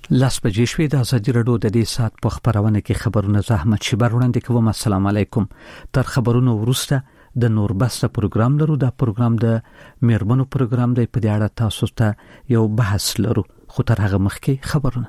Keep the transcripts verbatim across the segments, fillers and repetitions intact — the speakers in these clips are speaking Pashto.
لاس بجې شوې د ازادي راډیو د دې سات په خبرونه کې خبرونه زحمت شبر وړاندې کوم. السلام علیکم. تر خبرونو وروسته د نور بس پروګرام لرو. دا پروګرام د میرمنو پروګرام دی. په دې اړه تاسو ته یو بحث لرو، خو تر هغه مخکې خبرونه.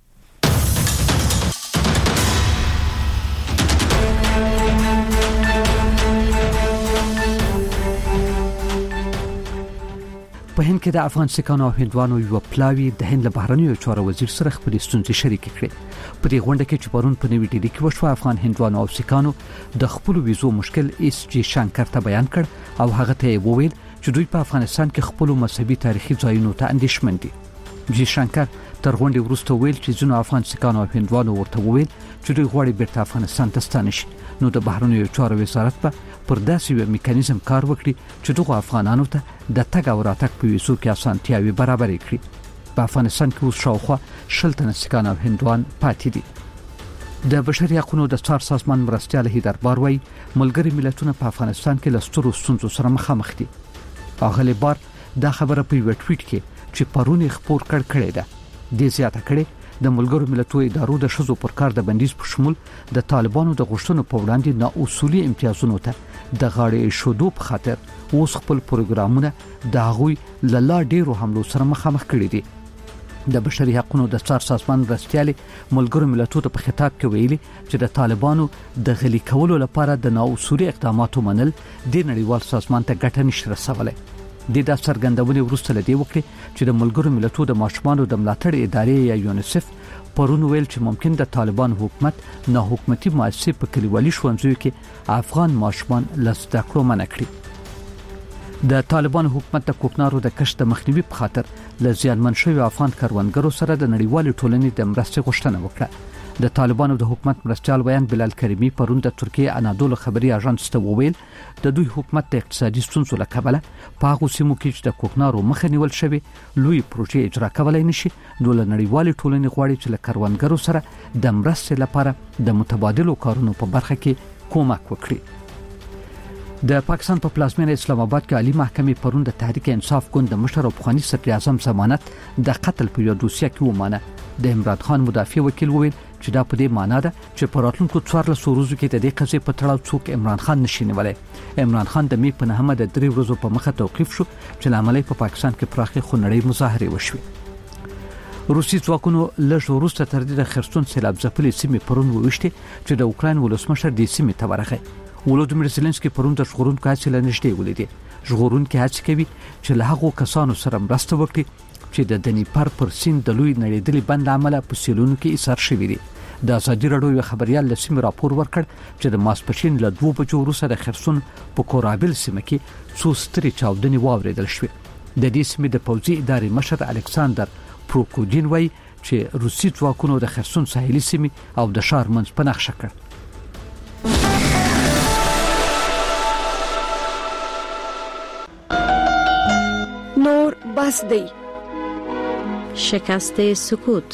په هند کې د افغان سکانو او هندوانو یو پلاوی د هند له بهرنیو چارو وزیر سره خپل ستونزې شریکې کړې. په دې غونډه کې چې پرون په نوې ډیلي کې وشو، افغان هندوانو او سکانو د خپل ویزو مشکل ایس جی شانکر ته بیان کړ او هغه ته وویل چې دوی په افغانستان کې خپل مذهبي تاریخي ځایونو ته اندېښمن دي. جی شانکر تر غونډې وروسته ویل چې ځینو افغان سکانو او هندوانو ورته وویل چې دوی غواړي بیرته افغانستان ته ستانه شي، نو د بهرنیو چارو وزارت په پر داسې یو میکانیزم کار وکړي چې دغه افغانانو ته د تګ او راتګ په ویزو کې اسانتیاوي برابر کړي. په افغانستان کې اوس شاوخوا شل تنه سکان او هندوان پاتې دي. د بشري حقوقو د څار سازمان مرستیال هیدر بار وايي ملګری ملتونه په افغانستان کې له سترو ستونزو سره مخامخ دي. اغلی بار دا خبره په یو ټویټ کې چې پرونی خبر کړ کړی ده د زیاته کړي د ملګرو ملتونو ادارو د شذو پر کار د بندیز په شمول د طالبانو د غوښتنو په وړاندې نا اصولي امتیازونو ته د غاړې شودو په خاطر اوس خپل پروګرامونه د هغوی له ډیرو حملو سره مخامخ کړي دي. د بشري حقوقو د څار سازمان مرستیال ملګرو ملتونو ته په خطاب کې ویلي چې د طالبانو د غلي کولو لپاره د نا اصولي اقداماتو منل د نړیوال سازمان ته ګټه نشي رسولای. د دا څرګندونې وروسته لدی وکړي چې د ملګرو ملتونو د ماشومانو د ملاتړ ادارې یا یونیسف پرون ویل چې ممکن د طالبان حکومت نه حکومتي مؤسسې په کلیوالي ښوونځیو کې افغان ماشومان لسته کړو منع کړي. د طالبان حکومت د کوکنارو د کشت د مخنیوي په خاطر ل زیانمن شوی افغان کاروانګرو سره د نړیوال ټولنې د مرستې غوښتنه وکړه. د طالبانو د حکومت مرستيال ویان بلال کریمی پرون د ترکیه انادولو خبري اژانس ته وویل د دوی حکومت د اقتصادي ستونزو له کبله په هغه سیمو کې چې د کوکنارو مخه نیول شوی لوی پروژې اجرا کولای نشي، نو له نړیوال ټولنې غواړي چې له کاروانګرو سره د مرستې لپاره د متبادلو کارونو په برخه کې کومک وکړي. د پاکستان په پلازمینه اسلام آباد کې عالی محکمې پرون د تحریک انصاف ګوند د مشر او پخوانی صدر اعظم ضمانت د قتل په یو دوسیه کې ومانه. د عمران خان مدافع وکیل وویل چې دا په دې معنی ده چې په راتلونکو څوارلسو ورځو کې د دې قضیې په تړاو څوک عمران خان نشي نیولای. عمران خان د می په نهمه د درې ورځو په مخه توقيف شو چې لامل په پاکستان کې پراخه خونړۍ مظاهره وشوه. روسي ځواکونو لږ وروسته تر دې د خرسون سیلاب ځپلې سیمې پرون وویشته چې د اوکرين ولسمشر د سیمې ته ورغی. ولودمیر زيلنسکي پرون د ژغورونکو هڅې لنشته ولیدي. ژغورونکو هڅې کوي چې له هغو کسانو سره مرسته وکړي چې د دنیپر پر سیند د لوی نړیدلې بند عمله په سیلونو کې ایثار شوی دي. د ازادي راډیو خبريال لسیم راپور ورکړ چې د ماسپښین له دوه بجو وروسته د خرسون په کورابل سیمه کې څو ستري چاودنې واوریدل شوې. د دې سیمې د پوځي ادارې مشر الکساندر پروکودین وایي چې روسي ځواکونو د خرسون ساحلي سیمې او د شهر منځ په نقشه کړ. نور بس دی شکست سکوت.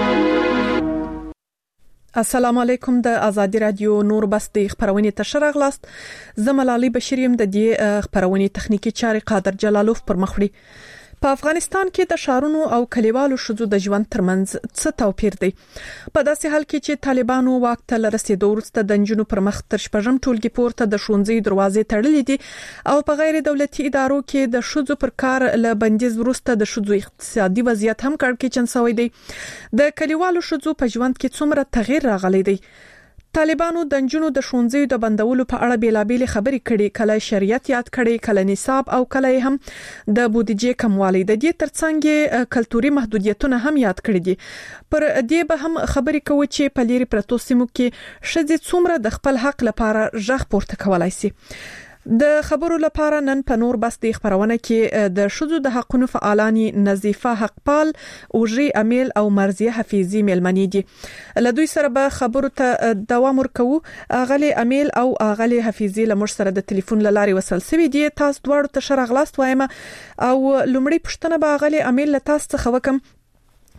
السلام علیکم. د ازادي رادیو نور بس د خبرونه تشر غلاست. زملالي بشریم د دې خبرونه تخنیکی چاري قادر جلالوف پر مخړي. په افغانستان کې د شهرونو او کلیوالو شذو د ژوند ترمنځ څه توپیر دی؟ په داسې حال کې چې طالبانو واک ته رسیدو وروسته د جنونو پر مخ تر شپږم ټولګي پورته د ښوونځي دروازې تړلې دي او په غیر دولتي ادارو کې د شذو پر کار له بندیز وروسته د شذو اقتصادي وضعیت هم کړکېچن شوی دی. د کلیوالو شذو په ژوند کې څومره تغییر راغلی دی؟ طالبانو د جنونو د ښوونځي د بندولو په اړه بیلابېل خبرې کړي، کله شریعت یاد کړي، کله نصاب او کله هم د بودیجې کموالی. د دې ترڅنګ کلتوري محدودیتونه هم یاد کړي دي. پر دې به هم خبرې کوي چې په لری پرتو سیمو کې شذې څومره د خپل حق لپاره ژغ پورته کولای شي. د خبرو لپاره نن په نور بس د خبرونه کې د شذو د حقوقو فعالانی نظیفه حقپال اوجي امیل او مرزیه حفیظی ملمنی دي. لدوی سره به خبرو ته دوام ورکوو. اغلی امیل او اغلی حفیظی لمر سره د ټلیفون لاري وصل سوي دي. تاسو دواړو ته شرغلاست وایم او لومړی پښتنه به اغلی امیل له تاسو څخه وکم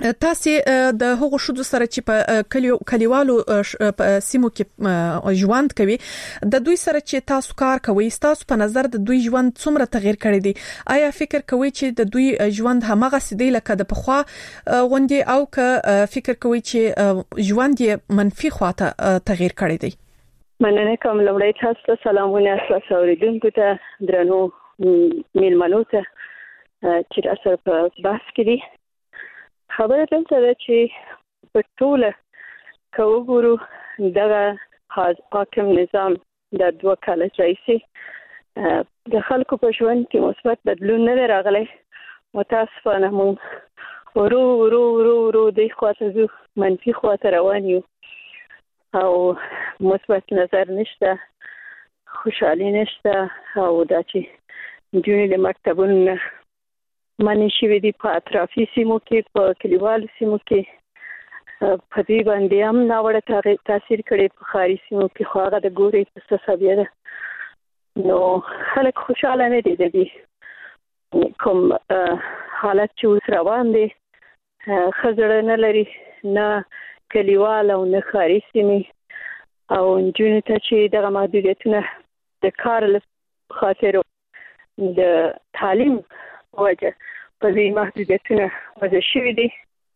تاسو د هغو شذو سره چې په کلیو کلیوالو سیمو کې ژوند کوي د دوی سره چې تاسو کار کوي تاسو په نظر د دوی ژوند څومره تغیر کړی دی آیا فکر کوي چې د دوی ژوند همغه سدي لکه د پخوا غوندي او که فکر کوي چې ژوند یې منفي خواته تغیر کړی دی؟ مننه کوم لومړی تاسو ته سلامونه تاسو اوریدونکو ته درنو میلمنو ته چې تاسو په بحث کې دي. خبره دلته ده چې په ټوله که وګورو دغه حاکم نظام د دوه کاله راهیسې د خلکو په ژوند کې مثبت بدلون نه دی راغلی. متاسفانه موږ ورو ورو ورو ورو دې خواته ځو، منفي خواته روان یو او مثبت نظر نشته، خوشحالي نشته او دا چې نجونې د مکتبونو منی شوی دی په اطرافي سیمو کې په کلیوالو سیمو کې په دې باندې هم ناوړه تاثیر کړي په خاري سیمو کې خو هغه د ګوري په سبب ده. نو خلک خوشاله نه دي د دې کوم حالت چې اوس روان دي، خزړه نه لري نه کلیوال او نه خاري سیمې او نجونې ته چې دغه محدودیتونه د کار له خاطر د تعلیم وجه په دې محدودیتونه وجه شوي دي،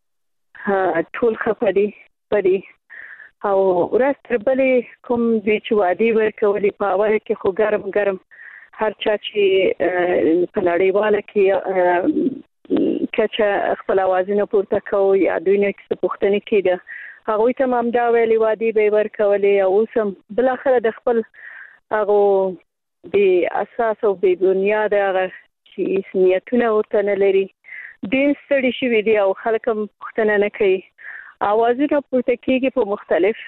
ټول خفه دي پدې او ورځ تر بلې کوم دوی چې وعدې ورکولې په اوله کې خو ګرم ګرم هر چا چې په نړیواله کې کچه خپل اوازونه پورته کوي یا دوی نه څه پوښتنې کېده هغوی ته هم دا ویلې وعدې به یې ورکولې او اوس هم بالاخره د خپل هغو بې اساس او بې بنیاده هغه چې نیتونه ورته نه لري ډېر ستړي شوي دي او خلک هم پوښتنه نه کوي. اوازونه پورته کېږي په مختلف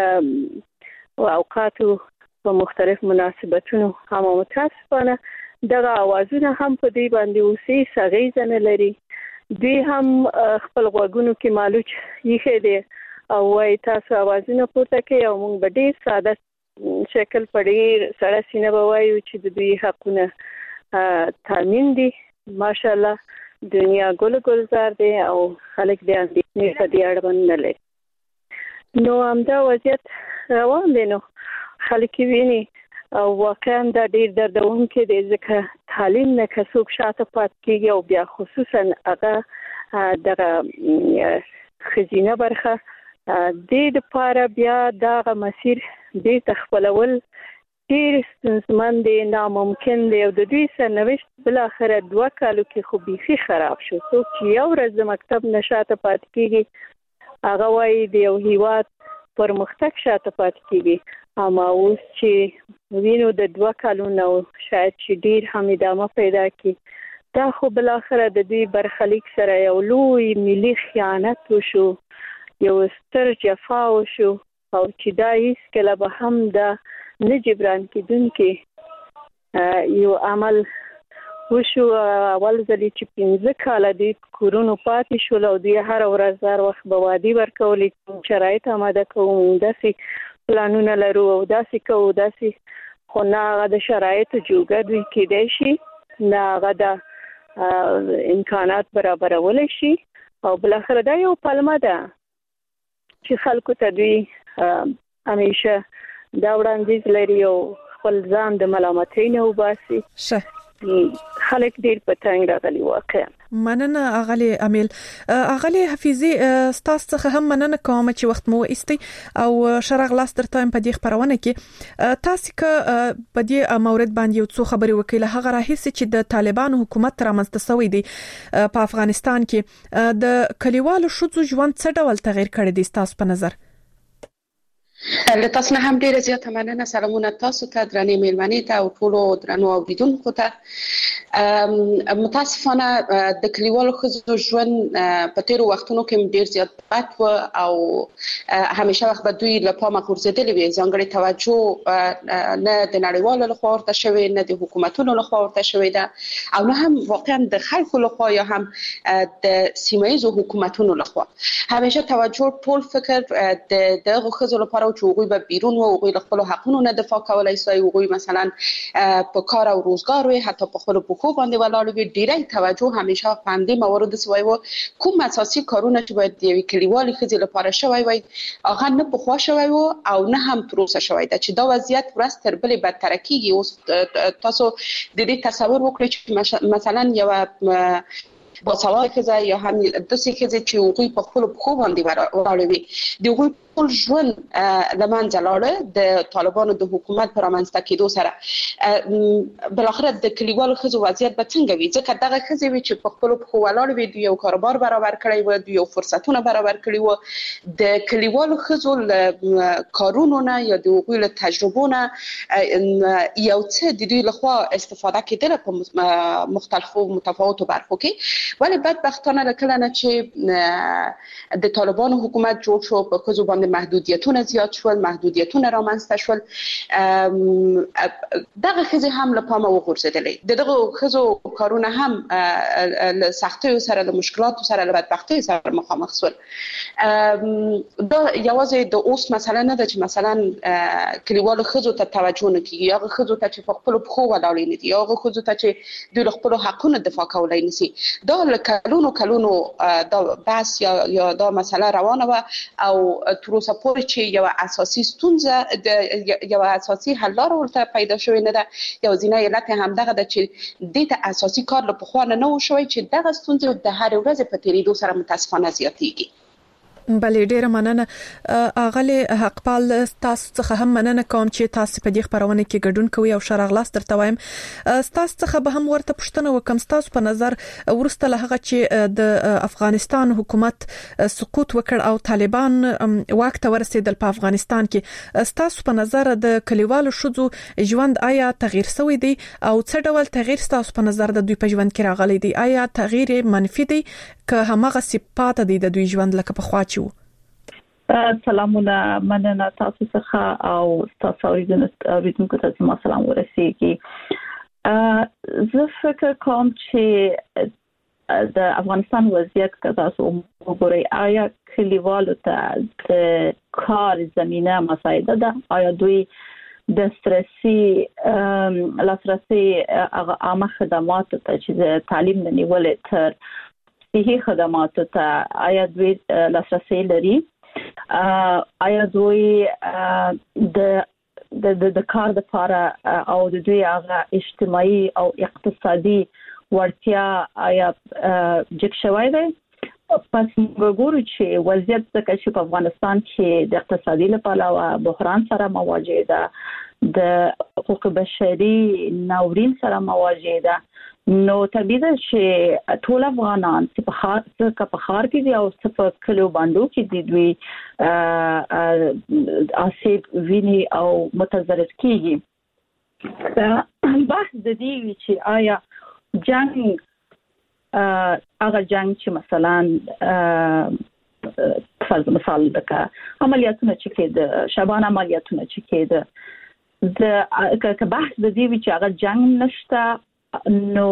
اوقاتو په مختلف مناسبتونو، اما متاسفانه دغه اوازونه هم په دې باندې اوسې اغېزه نه لري. دوی هم خپل غوږونو کې مالوچ ایښی دی او وایي تاسو اوازونه پورته کوئ او موږ به ډېر ساده شکل په ډېر سړه سینه به وایو چې د دوی حقونه تامین دي. ماشاءالله دنیا ګل ګلزار دی او خلک د اندېښنې په دې اړه باندې نه لري. نو همدا وضعیت روان دی. نو خلک ویني او واقعا دا ډېر دردونکی دی ځکه تعلیم نه که څوک شاته پاتې کېږي او بیا خصوصا هغه دغه ښځینه برخه دې دپاره بیا دغه مسیر بیرته خپلول ډېر ستونزمن دی، ناممکن دی او د دوی سرنوشت بالاخره دوه کالو کې خو بیخي خراب شو. څوک چې یو ورځ د مکتب نه شاته پاتې کېږي هغه وایي د یو هیواد پرمختګ شاته پاتې کېږي، اما اوس چې وینو د دوه کالو نه شاید چې ډېر هم ادامه پیدا کړي دا خو بالاخره د دوی برخلیک سره یو لوی ملي خیانت وشو، یو ستر جفا وشو او چې دا هیڅکله به هم دا نه جبران کېدونکي یو عمل وشو. اول ځلې چې پنځه کاله دوی کورونو پاتې شول او دوی هره ورځ هر وخت به وعدې ورکولې شرایط اماده کوو، داسې پلانونه لرو او داسې کوو داسې، خو نه هغه د شرایطو جوګه دوی کېدای شي نه هغه د امکانات برابرولی شي او بالاخره دا یو پلمه ده چې خلکو ته دوی همیشه دا وړاندیز لري او خپل ځان د ملامتۍ نه وباسي. خلک ډېر په تنګ راغلي واقعا. مننه اغلی امیل. اغلی حفیظي ستاسو څخه هم مننه کوم چې وخت مو ایستي او شرغ لاس درته په دې خبرونه کې تاسو که په دې مورد باندې یو څو خبري وکړه هغه راهیسي چې د طالبانو حکومت رامنځته شوی دی په افغانستان کې د کلیوالو شذو ژوند څه ډول تغیر کړی دی تاسو په نظر؟ له تاسو نه هم ډیره زیاته مننه. سلامونه تاسو ته درنې میلمنې ته او ټولو درنو اوریدونکو ته. متاسفانه د کلیوالو ښځو ژوند په تیرو وختونو کې ډیر زیات بد و او همیشه وخت به دوی له پامه غورځېدلې وي. ځانګړې توجه نه د نړیوالو لخوا ورته شوې نه د حکومتونو لخوا ورته شوې ده او نه هم واقعا د خلکو لخوا یا هم د سیمه ییزو حکومتونو لخوا. همیشه توجه ټول فکر د دغه ښځو لپاره لپاره چې هغوی به بیرون و هغوی خپل حقوقو نه دفاع کولای شي هغوی مثلا په کار او روزګار وي حتی په خپل پخو باندې ولاړ وي ډیری توجه همیشه په اندې موارد سوی و کوم اساسي کارونه چې باید د کلیوالي خځې لپاره شوی وي هغه نه په خوا شوی و او نه هم تر اوسه شوی دا چې دا وضعیت ورځ تر بلې بدتر کیږي اوس تاسو د دې تصور وکړئ چې مثلا یو با سوال خزه یا هم دوستی خزه چې هغوی په خپل پخو باندې ولاړ وي د هغوی ټول ژوند لمن جلاله د طالبانو د حکومت پر منځته کېدو سره بل اخر د کلیوالو خزو وضعیت به څنګه وي ځکه دغه خزې وي چې په خپل پخو ولاړ وي د یو کاروبار برابر کړی و د یو فرصتونه برابر کړی و د کلیوالو خزو کارونو نه یا د هغوی له تجربو نه یو څه د دوی لخوا استفاده کېدله په مختلفو متفاوتو برخو کې ولی بدبختانه کله نه چې د طالبانو حکومت جوړ شو په خزو باندې محدودیتونه زیات شول محدودیتونه رامنځته شول دغه خزې هم له پامه وغورځېدلې دغه خزو کارونه هم له سختیو سره له مشکلاتو سره له بدبختیو سره مخامخ شول دا یوازې د اوس مسله نه ده چې مثلا کلیوالو خزو ته توجه نه کیږي هغه خزو ته چې په خپل پخو ولاړې نه دي هغه خزو ته چې دوی خپل حقونه دفاع کولای نشي دا له کلونو کلونو دا بحث یا یا دا مسله روانه و او تر اوسه پورې چې یو اساسي ستونزه د یو اساسي حل لار ورته پیدا شوې نه ده یو ځینې علت هم دغه د چې د ته اساسي کار له پخوانه نه و شوی چې دغه ستونزه د هر ورځ په تیریدو سره متاسفانه زیاتېږي بلې ډیره مننه اغلی حقپال تاسو څخه هم مننه کوم چې تاسو په دې خبرونه کې ګډون کوي او شرغلاس درته وایم تاسو څخه به هم ورته پوښتنه وکم تاسو په نظر ورسته له هغه چې د افغانستان حکومت سقوط وکړ او طالبان واک ته ورسېدل په افغانستان کې تاسو په نظر د کلیوالو شذو ژوند آیا تغییر شوی دی او څه ډول تغییر تاسو په نظر د دوی په ژوند کې راغلی دی آیا تغییر منفي دی که همغه صفات دي د دوی ژوند لکه په خوا چو سلامونه مننه تاسو څخه او تاسو اوریدونکو ته زما سلام ورسیږي زه فکر کوم چې د افغانستان وضعیت که تاسو وګورئ آیا کلیوالو ته د کار زمینه مساعده ده آیا دوی د سترسي لاسرسي هغه عامه خدماتو ته چې تعلیم نه نیولې تر صحي خدماتو ته آیا دوی لاسرسي لري آیا دوی د د د کار لپاره او د دوی هغه اجتماعي او اقتصادي ورتیا آیا جګ شوی دی پس وګورو چې وضعیت څنګه چې په افغانستان کې د اقتصادي لپاره بحران سره مواجه ده د حقوق بشري ناورین سره مواجه ده نو طبيعي ده چې ټول افغانان چې په خاص کې په خار کې دي او په کلو باندې کې دي دوی آسیب ویني او متضرر کیږي بحث د دې چې آیا جنگ هغه جنگ چې مثلا فرض مثال لکه عملیاتونه چې کېده شبان عملیاتونه چې کېده د که بحث د دې چې هغه جنگ نشته نو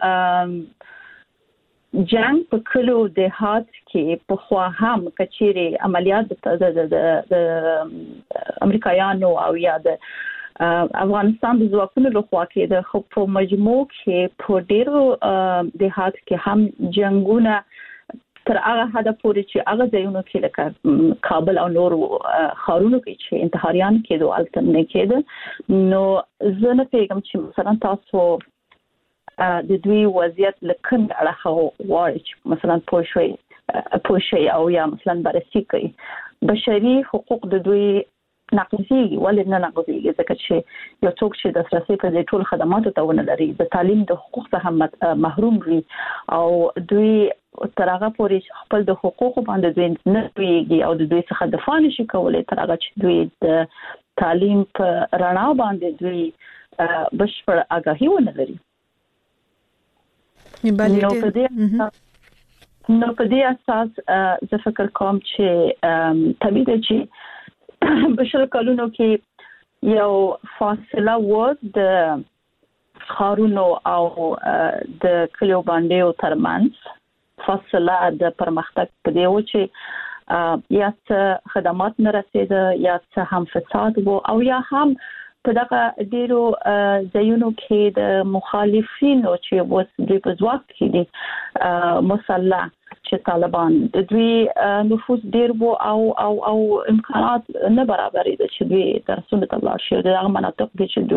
جنگ په کلو دهات کې په خوا هم کچېره عملیات د امریکایانو او یا د افغانستان د ځواکونو لخوا کې د خو په مجموع کې په ډیرو دهات کې هم جنگونه تر هغه حد پورې چې هغه ځایونو کې لکه کابل او نور خارونو کې چې انتحاریان کېدو الټرنیټ کېده نو زه نه پیغام چې مثلا تاسو د دوی وضعیت لکن اړه وایي مثلا پوښوي پوښي او یا مثلا بررسي کوي بشري حقوق د دوی ناقصي ولې نه ناقصي ځکه چې یو څوک چې د لاسرسي په ټول خدماتو ته ونه لري د تعلیم د حقوق څخه محروم وي او دوی تر هغه پورې خپل د حقوقو باندې دوی نه پیږي او د دوی څخه دفاع نشي کولای تر هغه چې دوی د تعلیم په رڼا باندې دوی بشپړ آگاهي ونه لري نو په دې نو په دې اساس زه فکر کوم چې طبيعي ده چې بشر کلونو کې یو فاصله و د خارونو او د کلیو باندې ترمنځ فاصله د پرمختګ په دی و چې یا څه خدمات نه رسیده یا څه هم فساد وو او یا هم په دغه ډیرو ځایونو کې د مخالفینو چې اوس د ځواک کې دي مسلح چې طالبان د دوی نفوذ ډیر وو او او او امکانات نه برابرې د چې دوی درسونه ترلاسه شي د هغه مناطق کې چې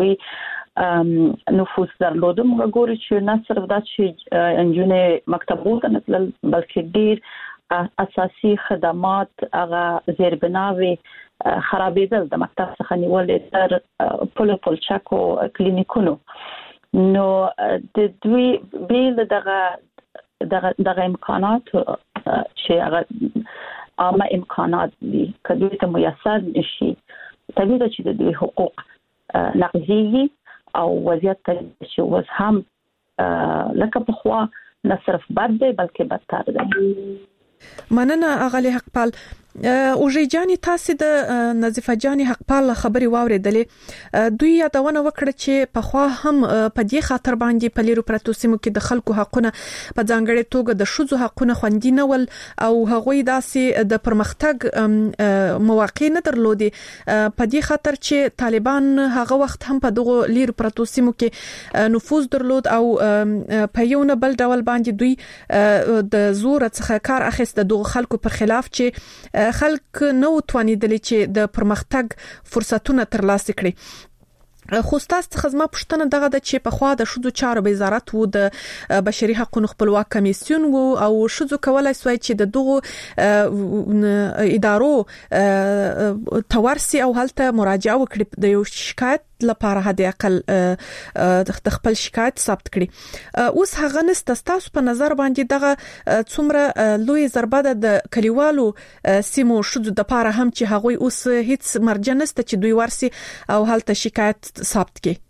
دوی نفوذ درلود موږ ګورو چې نه صرف دا چې انجونې مکتبونو ته نتل بلکې ډیر اساسي خدمات هغه زیربناوي خرابېدل د مکتب څخه نیولې تر پلو پلچکو کلینیکونو نو د دوی بیل دغه دغه دغه امکانات چې هغه عامه امکانات دي کله ته میسر نشي طبیعي چې د دوی حقوق نقضي او وضعیت چې اوس هم لکه په خوا نه صرف بد دی بلکې بدتر دی. مننه اغلی حقپال. اوجی جانی تاسو د نظیفه جانی حقپال خبري واوریدلې دوی یادونه وکړه چې په خوا هم په دې خاطر باندې په لیرو پرتو سیمو کې د خلکو حقونه په ځانګړي توګه د شذو حقونه خوندي نه ول او هغوی داسې د پرمختګ مواقع نه درلودي په دې خاطر چې طالبان هغه وخت هم په دغه لیرو پرتو سیمو کې نفوذ درلود او په یو نه بل ډول باندې دوی د زور څخه کار اخیست دغه خلکو پر خلاف چې خلک نو توانیدل چې د پرمختګ فرصتونه ترلاسه کړي. خو تاسو څخه زما پوښتنه دغه د چې په خوا د شذو چارو وزارت وو د بشري حقوقو خپلواک کمیسیون وو او شذو کولای سوی چې د دغه ادارو تورسي او هلته مراجعه وکړي د یو شکایت لپاره هدي اقل د خپل شکایت ثبت کړي. اوس هغه نست تاسو په نظر باندې دغه څومره لوی ضربه د کلیوالو سیمو شذو د لپاره هم چې هغوی اوس هیڅ مرجع نشته چې دوی ورسي او هلته شکایت ثبت کړي.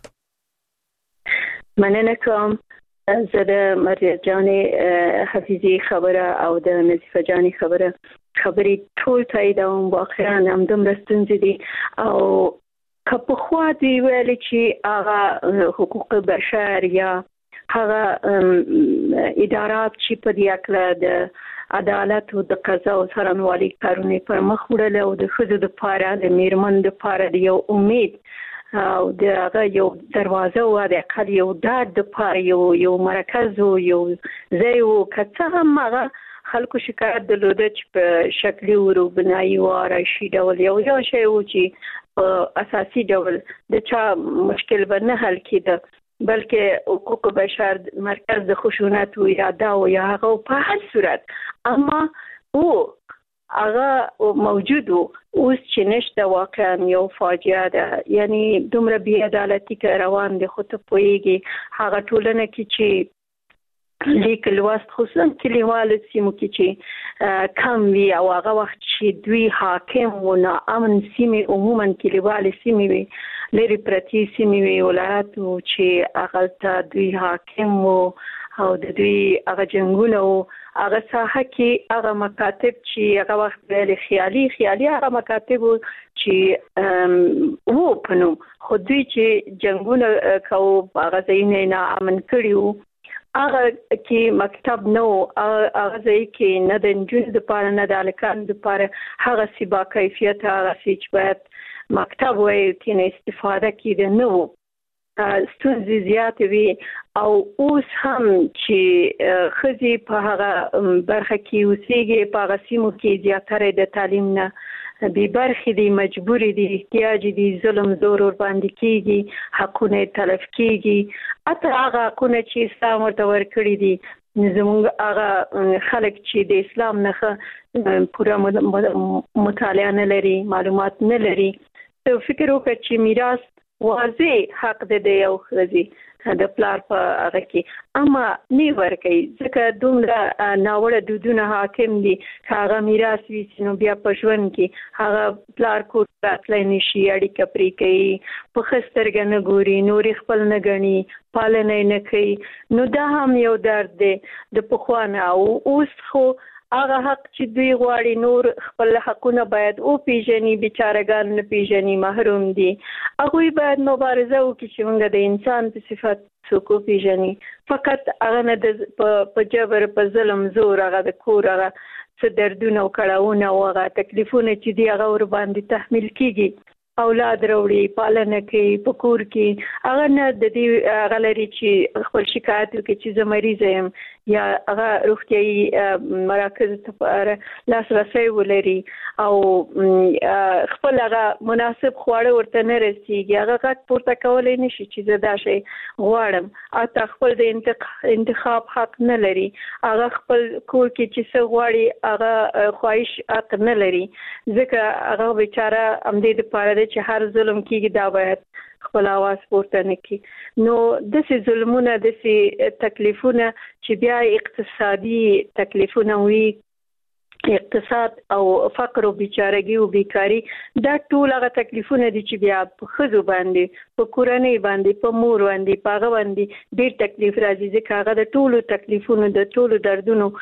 مننه کوم. زه د مریم جانې حفیظي خبره او د نظیفه جانې خبره خبرې ټول تاییدوم. واقعا هم دومره ستونزې دي او که په خوا دی ویل چې هغه حقوق بشر یا هغه ادارات چې په دې اکله د عدالت او د قضا او څارنوالۍ کارونه پر مخ وړل او د ښځو د پاره د میرمن د پاره د یو امید او د هغه یو دروازه او د اقل یو ډاډ د پاره یو یو مرکز او یو ځای او کڅه هم هغه خلکو شکایت درلوده چې په شکلي ورو بنایي و راشي ډول یو یو شی و چې اساسي ډول د چا مشکل به نه حل کېده بلکې حقوق بشر مرکز د خشونت او اراده او یا هغه په هر صورت اما او هغه موجود اوس چې نشته واقعا یو فاجعه ده. یعنی دومره بی عدالتي روان دي خو ته پوهیږي هغه ټولنه کې چې لیکل واست خصوصا کلیوالو سیمو کې چې کم وی او هغه وخت چې دوی حاکم و نه امن سیمه عموما کلیوالو سیمه وی لري پرتی سیمه وی ولایت او چې هغه ته دوی حاکم و او د دوی هغه جنگونه او هغه ساحه کې هغه مکاتب چې هغه وخت ویل خیالي خیالي هغه مکاتب چې وو پنو خو دوی چې جنگونه کوو هغه ځینې نه امن کړیو هغه کې مکتب نو هغه ځای کې نه د انجونو د پاره نه د الکان د پاره هغه سی با کیفیت هغه چې باید مکتب وای کې استفاده کړي نو ستونزې زیات وي او اوس هم چې خزي په هغه برخه کې اوسېږي په هغه سیمو کې زیاتره د تعلیم نه بي برخې دي مجبور دي احتیاج دي ظلم زور ور باندې کیږي حقونه تلف کیږي اته هغه حقونه چې اسلام ورته ورکړي دي زموږ هغه خلک چې د اسلام نه پوره مطالعه نه لري معلومات نه لري ته فکر وکړه چې میراث واضح حق دی یو خزي د پلار په هغه کې اما نه ورکي ځکه دومره ناوړه دودونه حاکم دي هغه میراث وي نو بیا په ژوند کې هغه پلار کو راتلای نشي اړیکه پرې کوي په خسترګ نه ګوري نور خپل نه غني پالنه نه کوي نو دا هم یو درد دی د پخوانه او اوس خو هغه حق چې دوی غواړي نور خپل حقونه باید او پیژني بیچارهګان نه پیژني محروم دي هغه باید مبارزه وکړي چې موږ د انسان په صفت څوک پیژني فقط هغه نه د په جبر په ظلم زور هغه د کور هغه څه دردونه او کړهونه او هغه تکلیفونه چې دی هغه ور باندې تحمل کیږي اولاد وروړي پالنه کوي په کور کې هغه نه د دې غلري چې خپل شکایت وکړي چې زه مریض یم یا هغه روغتيایي مراکز ته لاسرسي ولري او خپل هغه مناسب خواړه ورته نه رسیږي هغه غږ پورته کولای نشي چې زه دا شی غواړم اته خپل د انتخاب حق نه لري هغه خپل کور کې چې څه غواړي هغه خواهش حق نه لري ځکه هغه بیچاره امدې د پاره چې هر ظلم کیږي دا باید خپل आवाज پورته نکړي نو د سې ظلمونه د سې تکلیفونه چې بیا اقتصادي تکلیفونه وي اقتصاد او فقر او بیچارهګي او بیکاری دا ټول هغه تکلیفونه دي چې بیا په خزو باندې په کورنۍ باندې په مور باندې په هغه باندې ډېر تکلیف راځي ځکه هغه د ټولو تکلیفونو د ټولو دردونو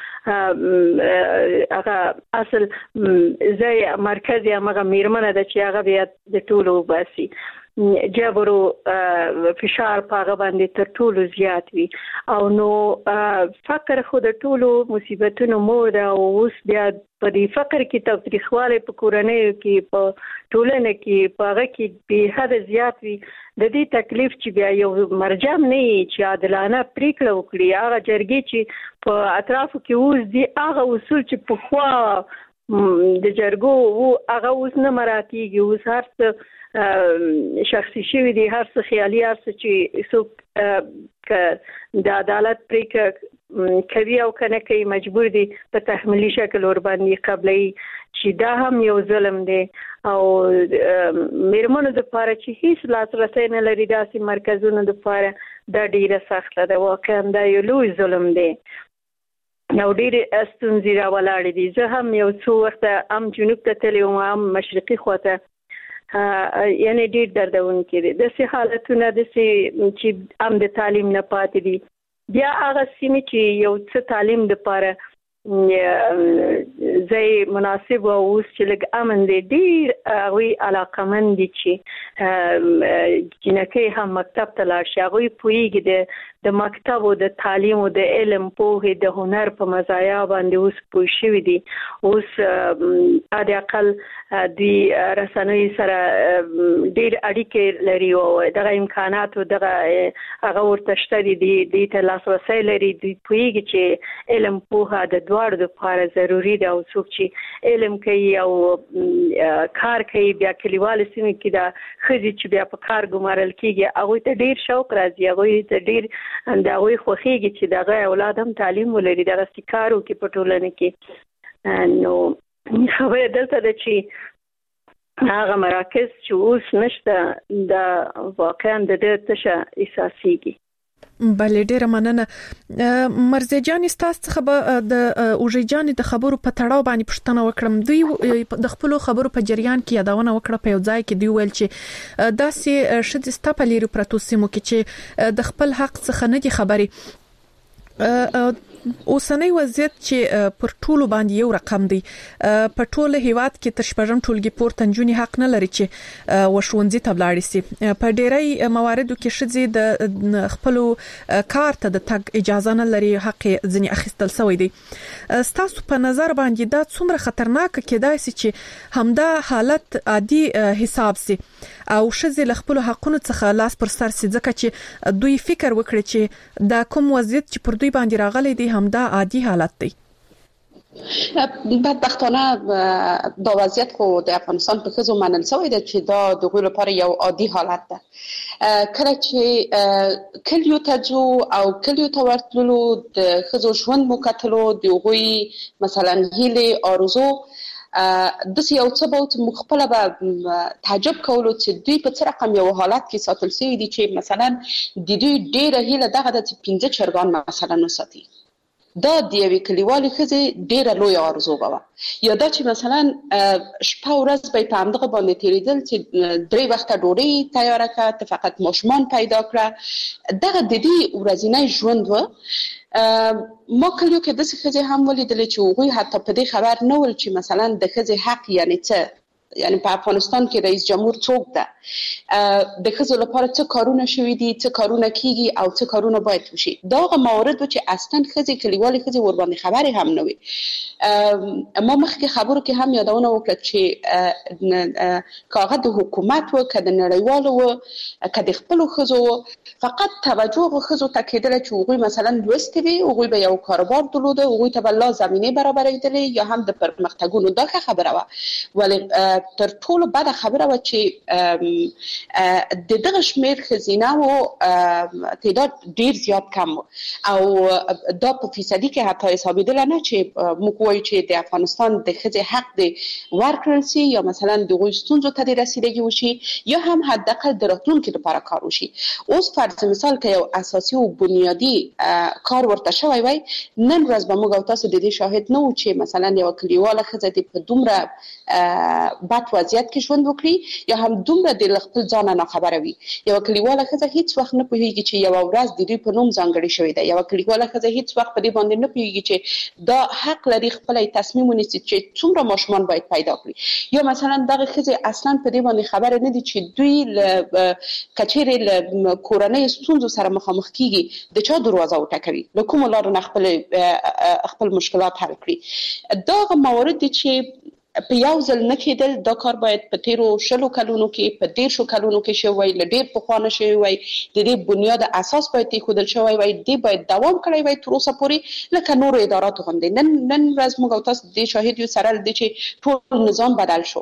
هغه اصل ځای مرکز یا هغه میرمنه ده چې هغه بیا د ټولو باسي جبر او فشار په هغه باندې تر ټولو زیات وي او نو فقر خو د ټولو مصیبتونو مور ده او اوس بیا په دې فقر کې تاوتریخواله په کورنۍ کې په ټولنه کې په هغه کې به حد زیات وي د دې تکلیف چې بیا یو مرجم نه چې عادلانه پریکړه وکړي هغه جرګې چې په اطرافو کې اوس دي هغه اصول چې په خوا د جرګو او هغه اوس نه مراتیږي اوس هر څه شخصي شوی دی هر څه خیالي هر څه چې څوک د عدالت پریکړه کوي او کنه کوي مجبور دي په تحمیلي شکل ور باندې قبلي چې دا هم یو ظلم دی او میرمنو د پاره چې هیڅ لاسرسي نه لري داسې مرکزونو د پاره دا ډیره سخته ده واقعا دا یو لوی ظلم دی نو ډیره استونزې را ولاړې دي زه هم یو څو وخت هم جنوب ته تللی وم هم مشرقي خواته یعنی ډیر دردونکي دي د سه حالتونه د سه چې هم د تعلیم نه پاتې دي بیا هغه سیمه چې یو څه تعلیم د پاره زي مناسب او اوس چې لګ امن دي ډیر غوي علاقمن دي چې جنکه هم مکتب ته لاړ شي غوي پویږي د مکتب او د تعلیم او د علم په د هنر په مزایا باندې اوس پوه شوی دي اوس د اقل د رسنوي سره ډیر اړیکې لري او دغه امکانات او دغه هغه ورته شته دي د تلاسوسه لري د پویږي چې علم په د دوړ د لپاره ضروری دی او څوک چې علم کوي او کار کوي بیا کلیوال سیمه کې دا خزي چې بیا په کار ګمارل کیږي هغه ته ډیر شوق راځي هغه ته ډیر دا وی خوخیږي چې دغه اولاد هم تعلیم ولري دغه سکارو کې پټولنه کې نو خبره دلته ده چې هغه مراکز چې اوس نشته د واقعا د دې تشه اساسيږي بله ډیره مننه مرزي جان تاسو څخه به د اوجي جان د خبرو په تړاو باندې پښتنه وکړم دوی د خپل خبرو په جریان کې یادونه وکړه په یو ځای کې دی ویل چې داسې شد استپلیر پروتو سیمو کې چې د خپل حق څخه نه دي خبري اوسنۍ وضعیت چې پر ټولو باندې یو رقم دی په ټوله هیواد کې تر شپږم ټولګي پورته نجونې حق نه لري چې وښوونځي ته ولاړ شي په ډېری مواردو کې ښځې د خپل کار ته د تګ اجازه نه لري حق ځنی اخیستل شوی دی ستاسو په نظر باندې دا څومره خطرناک کېدای شي چې همدا حالت عادي حساب سي او ښځې له خپل حقونو څخه لاس پر سر سي ځکه چې دوی فکر وکړي چې دا کوم وضعیت چې پر دوی باندې راغلي دی همدا عادي حالت دی بدبختانه دا وضعیت خو د افغانستان په خزو منل شوی دی چې دا د غوړو لپاره یو عادي حالت ده کله چې کلیو ته جو او کلیو ته ورتلو د خزو ژوند مو کتلو د غوي مثلا هیله ارزو د سیاو څه به مخبله به تعجب کولو چې دوی په څه رقم یو حالت کې ساتل شوی دي چې مثلا د دوی ډیره هیله دغه د پنځه چرګان مثلا وساتي دا د یوې کلیوالې ښځې ډیره لویه آرزو به وه یا دا چې مثلا شپه ورځ به یې په همدغه باندې تېرېدل چې درې وخته ډوډۍ تیاره کړه ته فقط ماشومان پیدا کړه دغه د دې ورځنی ژوند و ما کلیو کې داسې ښځې هم ولیدلې چې هغوی حتی په دې خبر نه ول چې مثلا د ښځې حق یعنې څه یعنی په افغانستان کې رئیس جمهور څوک ده د ښځو لپاره څه کارونه شوي دي، څه کارونه کیږي او څه کارونه باید وشي. دا هغه موارد چې اصلا ښځې کلیوالې ښځې ور باندې خبرې هم نه وي. ما مخکې خبرو کې هم یادونه وکړه چې کاغه د حکومت و که د نړیوالو و که د خپلو ښځو و، فقط توجه هغو ښځو ته کېدله چې هغوی مثلا لوستې وي، هغوی به یو کاروبار درلوده، هغوی ته به لا زمینې برابرېدلې یا هم د پرمختګونو. دا ښه خبره وه، ولې تر ټولو بده خبره وه چې د دغه شمېر ښځینه و تعداد ډېر زیات کم و او دا په فیصدي کې حتی حسابېدله نه چې موږ وایو چې د افغانستان د ښځې حق د ورکړل سي یا مثلا د هغوی ستونزو ته د رسیدګي وشي یا هم حداقل د راتلونکي لپاره کار وشي. اوس فرض مثال که یو اساسي او بنیادی کار ورته شوی وای، نن ورځ به موږ او تاسو د دې شاهد نه وو چې مثلا یو کلیواله ښځه د په دومره بد وضعیت کې ژوند وکړي یا هم دومره د خپل ځانه ناخبره وي. یو کلیواله ښځه هیڅ وخت نه پوهیږي چې یو ورځ د دوی په نوم ځانګړې شوې ده. یو کلیواله ښځه هیڅ وخت په دې باندې نه پوهیږي چې دا حق لري خپل تصمیم ونیسي چې څومره ماشومان باید پیدا کړي. یا مثلا دغه ښځې اصلا په دې باندې خبره نه دي چې دوی له کچېرې له کورنۍ ستونزو سره مخامخ کیږي د چا دروازه وټکوي، له کومو لارو نه خپل خپل مشکلات حل کړي. دا موارد دي چې په یو ځل نه کېدل. دا کار باید په تیرو شلو کلونو کې، په دیرشو کلونو کې شوی وای، له ډېر پخوا نه شوی وای. د دې بنیاد اساس باید ایښودل شوی وای، دې باید دوام کړی وای تر اوسه پورې لکه نورو اداراتو غوندې. نن نن ورځ موږ او تاسو د شاهد یو سره د چې ټول نظام بدل شو،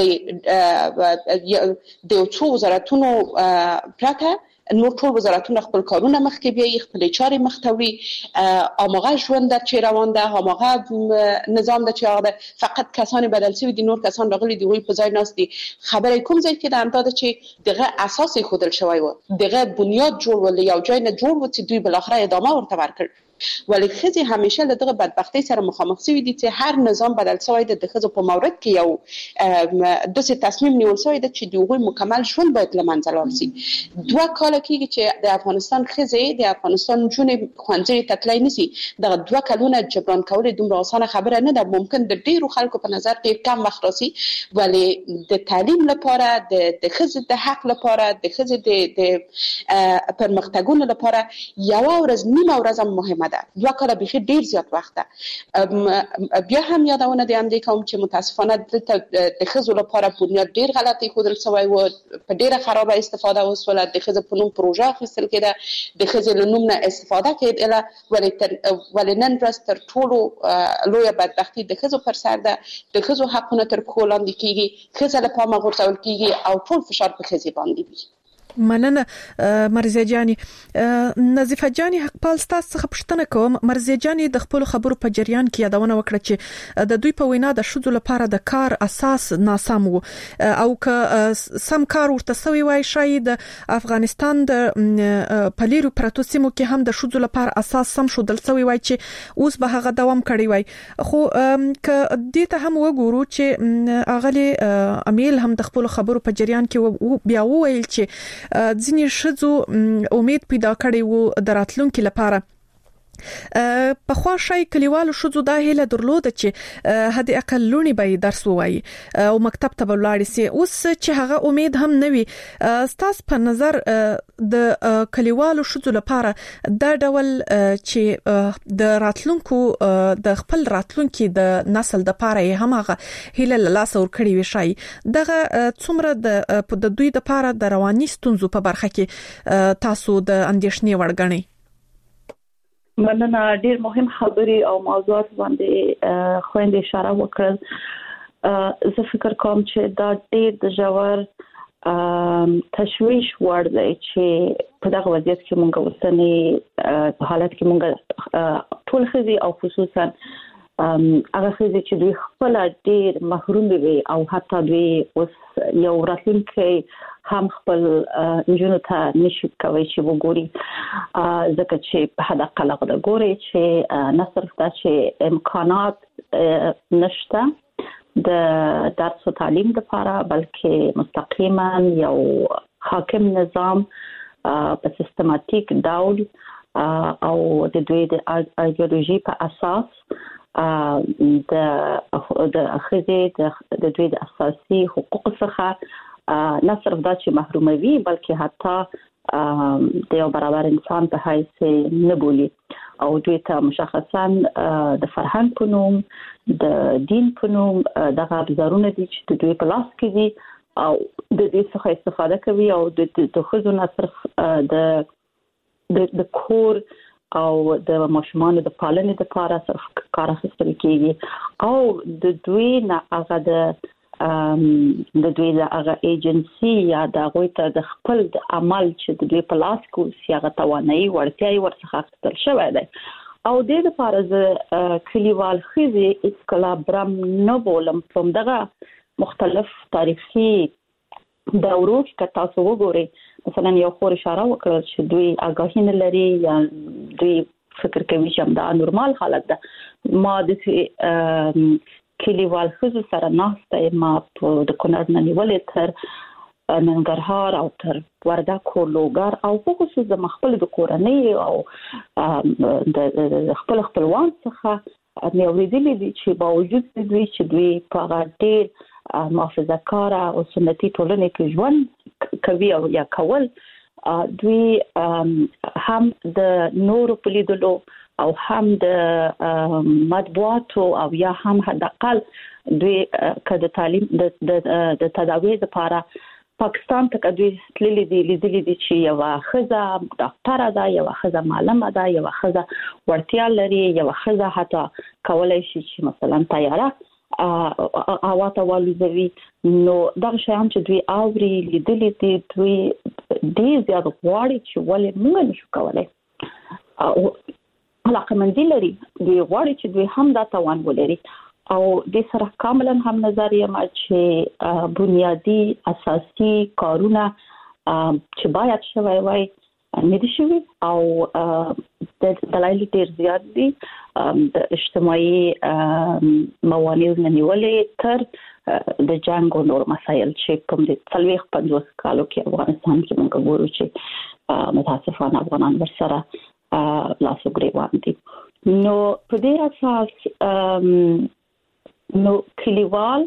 ولې د یو څو وزارتونو پرته نور ټول وزارتونه خپل کارونه مخکې بیایي، خپل چارې مخته وړي. هماغه ژوند ده چې روان ده، هماغه نظام ده چې هغه ده، فقط کسان بدل شوي دي، نور کسان راغلي دي، هغوی په ځای ناست دي. خبره کوم ځای کې ده؟ همدا ده چې دغه اساس ایښودل شوی و، دغه بنیاد جوړ و، له یو ځای نه جوړ و چې دوی بالاخره ادامه ورته ورکړ. ولی ښځې همیشه له دغه بدبختۍ سره مخامخ شوي دي چې هر نظام بدل شوی دی. د ښځو په مورد کې یو داسې تصمیم نیول شوی دی چې د هغوی مکمل ژوند باید له منځه لاړ شي. دوه کاله کېږي چې د افغانستان ښځې، د افغانستان نجونې ښوونځیو ته تللی نشي. دغه دوه کلونه جبران کول دومره اسانه خبره نه ده. ممکن د ډېرو خلکو په نظر ډېر کم وخت راسي، ولی د تعلیم لپاره، د ښځې د حق لپاره، د ښځې د پرمختګونو لپاره یوه ورځ، نیمه ورځ هم مهمه ده. دوه کاله بیخي ډیر زیات وخت ده. بیا هم یادونه د همدې کوم چې متاسفانه دلته د ښځو لپاره بنیاد ډیر غلط ایښودل شوی و، په ډیره خرابه استفاده وسوله. د ښځې په نوم پروژه اخیستل کېده، د ښځې له نوم نه استفاده کېدله، ولې نن ورځ تر ټولو لویه بدبختي د ښځو پر سر ده. د ښځو حقونه تر پښو لاندې کېږي، ښځه له پامه غورځول کېږي او ټول فشار په ښځې باندې وي. مننه مرزیه جاني. نظیفه جاني حقپال ستاسو څخه پوښتنه کوم. مرزیه جاني د خپل خبرو په جریان کې یادونه وکړه چې د دوی په وینا د شذو لپاره د کار اساس ناسم وو او که سم کار ورته سوی وای، شاید افغانستان د پلیرو پراتو سیمو کې هم د شذو لپاره اساس سم شودل سوی وای چې اوس به هغه دوام کړی وای. خو که دې ته هم وګورو چې اغلی امیل هم د خپل خبرو په جریان کې بیا وویل چې ځینې ښځو امید پیدا کړی وو د راتلونکي لپاره. په خوا شای کلیوالو ښځو دا هیله درلوده چې حد اقل لونی به درس ووایي او مکتب ته ولاړ سي. اوس چې هغه امید هم نه وي، ستاسو په نظر د کلیوالو ښځو لپاره دا ډول چې د راتلونکو د خپل راتلونکي د نسل د لپاره هم هغه هیله لاس ور کړی وي، شای دغه څومره د د دوی لپاره د رواني ستونزو په برخه کې تاسو د اندېښنې وړ ګڼئ؟ مننه. ډیر مهم خبري او موضوعات باندې خويندې اشاره وکړل. زه فکر کوم چې دا ډیر د ژور تشویش وړ دی چې په دغه وضعیت کې مونږ اوسنی په حالت کې مونږ ټول ښځې او خصوصا هغه ښځې چې دوی خپل ډیر محروم دي او حتی دوی اوس یو راتلونکي هم خپل نجونو ته نشي کوي چې وګوري، ځکه چې په حد اقل هغه ګوري چې نه صرف دا چې امکانات نشته د درس او تعلیم لپاره، بلکې مستقیما یو حاکم نظام په سیستماتیک ډول او د دوی د ایدئولوژي په اساس د د خزې د دوی د اساسي حقوق څخه نه صرف دا چې محروموي بلکې حتی د یو برابر انسان په حیث نه بولي او دوی ته مشخصا د فرهنګ په نوم د دین په نوم دغه ابزارونه دي چې د دوی په لاس کې دي او د دې څخه استفاده کوي او د خزو نه صرف د د کور او د ماشومان د پالنې لپاره صرف کار اخیستل کیږي او د دوی نه هغه د ام د دوی د هغه ایجنسی یا د غوي ته د خپل د عمل چې د دوی په لاس کې سیاغه توانایي ورتیاي ورڅخه اخیستل شوی دی او د لپاره ز کلیوال خزي اسکلابرام نه بولم په دغه مختلف تاریخي دورو کې تاسو وګورئ مثلا یو خور اشاره وکړه چې دوی آگاهی نه لري یا دوی فکر کوي چې دا نورمال حالت ده ما د کلیوال خزو سره ناسته ما د کونړ نه نیولې تر ننګرهار او تر وردګ لوګر او خصوصا د مخبل د کورنۍ او د خپل خپلوان څخه مې اورېدلې دي چې باوجود دوی چې دوی په ډېر محافظه کار او سنتي ټولنې کې ژوند کوي او یا کول دوی هم د نورو په لیدلو او هم د مطبوعاتو او یا هم حداقل دوی کده تعلیم د د تداوی لپاره پاکستان ته دوی تللي دي لیدلي دي چې یو خزه ډاکټر ده یو خزه معلمه ده یو خزه ورتیا لري یو خزه حتی کولای شي چې مثلا طیاره اواته والوزوي نو دا شیان چې دوی اوري لیدلي دي دوی دې زیات غواړي چې ولې موږ نشو کولای او علاقه مندي لري دوی غواړي چې دوی هم دا توان ولري او د سره کاملا هم نظریه ما چې بنیادی اساسي کارونه چې باید شوی وای نه دي شوی او د دلایل ډیر زیات دي د اجتماعي موانع نیولې تر د جنگ او نور مسایل چې کوم د څلويخ پنځوس کالو کې افغانستان کې موږ ګورو چې متاسفانه افغانان ورسره لاسو ګریوان دي نو په دې اساس نو کلیوال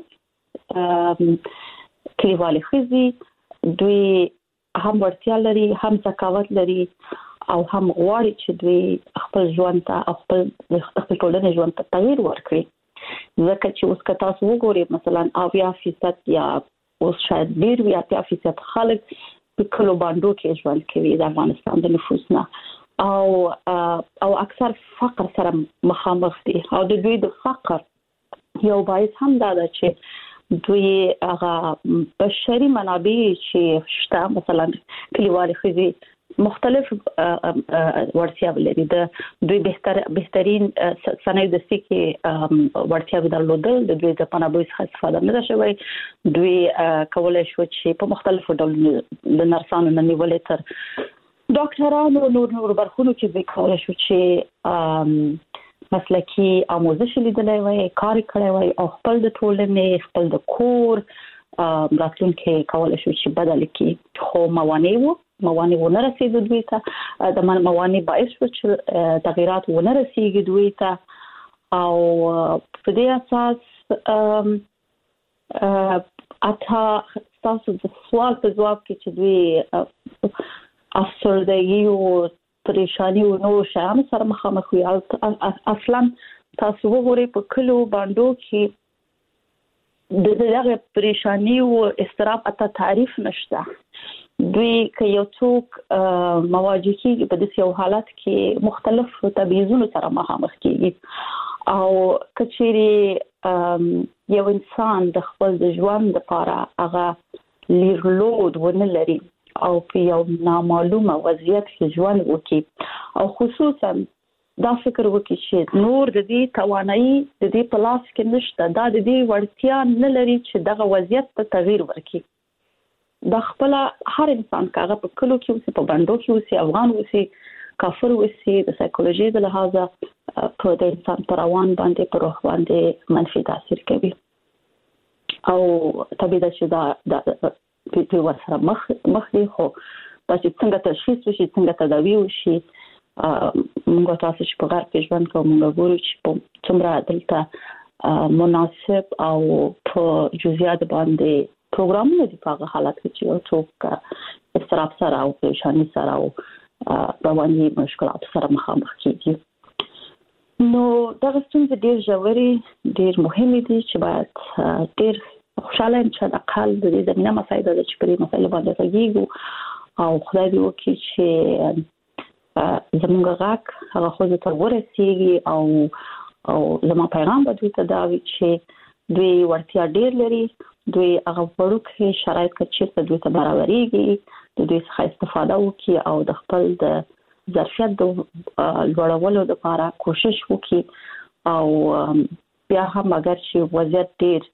کلیوال خزي دوی هم ورتیا لري هم ذکاوت لري او هم غواړي چې دوی خپل ژوند ته خپل خپل ټولنې ژوند ته تغییر ورکړي ځکه چې اوس که تاسو وګورئ مثلا اویا فیصد یا اوس شاید ډیر وي اتیا فیصد خلک په کلو باندې کې ژوند کوي د افغانستان د نفوس نه او او اکثر فقر سره مخامخ دي او د دوی د فقر یو باعث هم دا ده چې دوی هغه بشري منابع چې شته مثلا کلیوال خزي مختلف ورتیا لري د دوی بهتر بهترین صنایع د سکه ورتیا درلودل د دوی د منابع څخه استفاده نه شوی دوی کولای شو چې په مختلفو ډولونو د نرسانو نه نیولې تر ډاکټرانو نور نور برخونو کې به کولای شو چې مسلکی آموزش لیدلای وای کار کړی وای او خپل د ټولنې خپل د کور راتلونکي کولای شو چې بدل کړي خو موانع وو موانع ونه رسیدو دوی ته د موانع باعث شو چې تغیرات ونه رسیږي دوی ته او په دې اساس اته تاسو د سوال په جواب کې چې دوی افسردگی او پریشانی او نو شام سره مخامخ وي اصلا تاسو وګورئ په کلو باندې کې د دغه پریشانی او استراب اته تعریف نشته دوی که یو څوک مواجه کیږي په دې یو حالت کې مختلف تبعیضونو سره مخامخ کیږي او کچېری یو انسان د خپل د ژوند لپاره هغه لیرلود ونه لري او په یو نامعلومه وضعیت کې ژوند وکړي او خصوصا دا فکر وکړي چې نور د دې توانایي د دې په لاس کې نشته دا د دې ورتیا نه لري چې دغه وضعیت ته تغییر ورکړي د خپل هر انسان کاغه په کلو کې اوسې په بندو کې اوسې افغان اوسې کافر اوسې د سایکولوژي د لحاظه په د انسان پر روان باندې پر روح باندې منفي تاثیر کوي او طبيعي ده چې دا په ورسره مخ مخ دی خو دا چې څنګه تشخیص وشي څنګه تداوی وشي موږ تاسو چې په غرب کې ژوند کوو موږ ګورو چې په څومره دلته مناسب او په جزئیات باندې پروګرامونه دي په حالت کې چې یو څوک استراب سره او پریشانی سره او رواني مشکلات سره مخامخ کیږي. نو دا ستونزې ډېر ژورې ډېر مهمې دي چې باید ډېر خوشاله یم چې د اقل د دې زمينه مسایل د چې په دې مسایل باندې غږیږو او خدای دې وکړي چې زموږ غږ هغه خو ته ورسیږي او او زموږ پیغام به دوی ته دا وي چې دوی ورتیا ډېر لري، دوی هغه وړوکې شرایط کې چې دوی ته برابرېږي د دوی څخه استفاده وکړي او د خپل د ظرفیت د لوړولو لپاره کوشش وکړي او بیا هم اگر چې وضعیت ډېر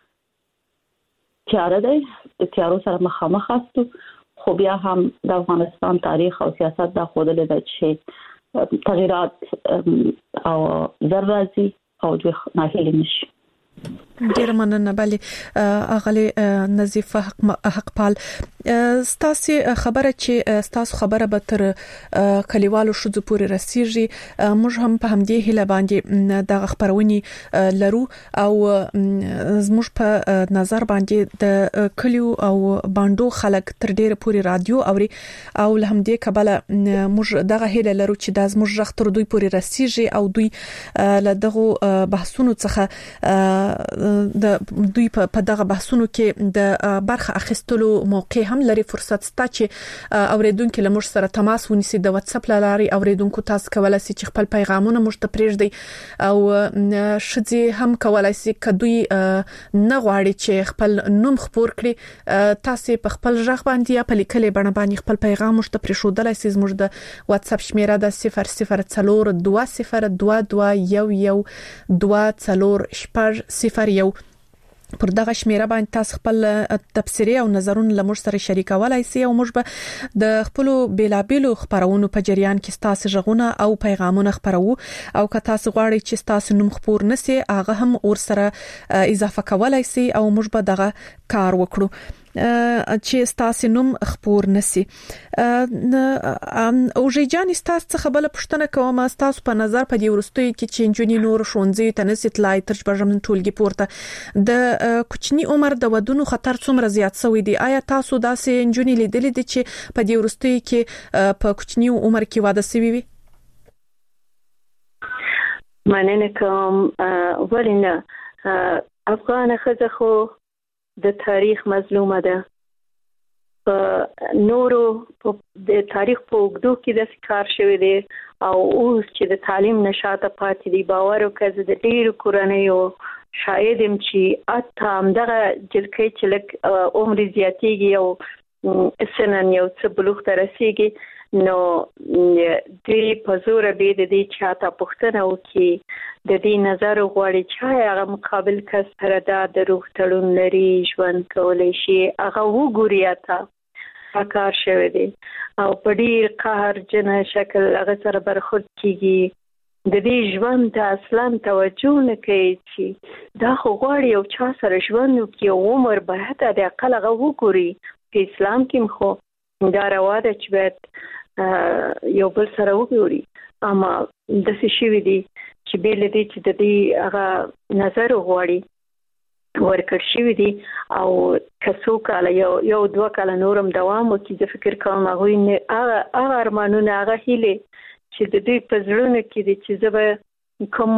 تیاره دی د تیارو سره مخامخ استو، خو بیا هم د افغانستان تاریخ او سیاست دا خوده ده چې تغیرات او ذرازي او دوی ناهیلي نشي. ډیر مننه. بله اغلی نظیفه حقپال، ستاسو خبره چې ستاسو خبره به تر کلیوالو شذو پورې رسیږي، موږ هم په همدې هله باندې د خبرونی لرو او زموږ په نظر باندې د کلیو او باندو خلک تر ډیره پورې رادیو اوري او له همدې کبله موږ دغه هله لرو چې د زموږ رخ تر دوی پورې رسیږي او دوی له دغه بحثونو څخه د دوی په دغه بحثونو کې د برخه اخیستلو موقع هم لري. فرصت ستا چې اوریدونکو له موږ سره تماس ونیسي د واتس اپ لاري اوریدونکو تاسو کولای شئ چې خپل پیغامونه موږ ته پرېږدي او شذي هم کولای شي کدوې نه غواړي چې خپل نوم خبر کړي، تاسو په خپل ژغ باندې یا په لیکلي بڼه باندې خپل پیغام موږ ته پرېښودلای شئ. موږ د واتس اپ شمیره د صفر صفر څلور دوه صفر دوه دوه یو یو دوه څلور شپږ صفر یو پر دغه شمیره باندې تاسو خپل تبصره او نظرونه لمر سره شریکولای شئ او موږ به د خپل بیلابیلو خبرونو په جریان کې تاسو ژغونه او پیغامونه خبرو او که تاسو غواړئ چې تاسو نوم خبر نسی هغه هم ور سره اضافه کولای شئ او موږ به دغه کار وکړو چې تاسو نوم خبر نسی. او ژجان تاسو څخه بل پښتنه کوم، تاسو په نظر په دې ورستوي کې چې انجونی نور شونځي تنسي تلای تر بجم ټولګي پورته د کوچنی عمر د ودونو خطر څومره زیات شوی دی؟ آیا تاسو داسې انجونی لیدل دي چې په دې ورستوي کې په کوچنی عمر کې واده شوی وي؟ مننه کوم. ورنه افغان خزه خو د تاریخ مظلومه ده. په نورو د تاریخ په وګړو کې د کار شوی دی او اوس چې د تعلیم نشاته پاتې دی، باور وکړه د ډیرو کورنیو شاید هم چې اته هم دغه جلکې چې لک عمر زیاتېږي او سنن یو څه بلوغ ته رسیږي، نو دوی په زور به د دې چاته پښتنه وکړي د دې نظر غواړي چې هغه مقابل کس سره د روغ تړون لري ژوند کولای شي، هغه وګوري اته کار شوی دی او په ډیر قهر جنه شکل هغه سره برخورد کیږي. د دې ژوند ته اصلا توجه نه کوي چې دا خو غواړي او چا سره ژوند وکړي او عمر به حتی د اقل هغه وګوري. په اسلام کې خو دا روا ده چې باید یو بل سره وګوري، اما د څه شي دي چې بیل دي چې د دې هغه نظر غواړي ورکړ شوی دی او کڅو کال یو یو دوه کال نورم دوام وکړي. د فکر کوم هغه نه هغه ارمانونه هغه هیله چې د دې په زړونو کې دي چې زه کوم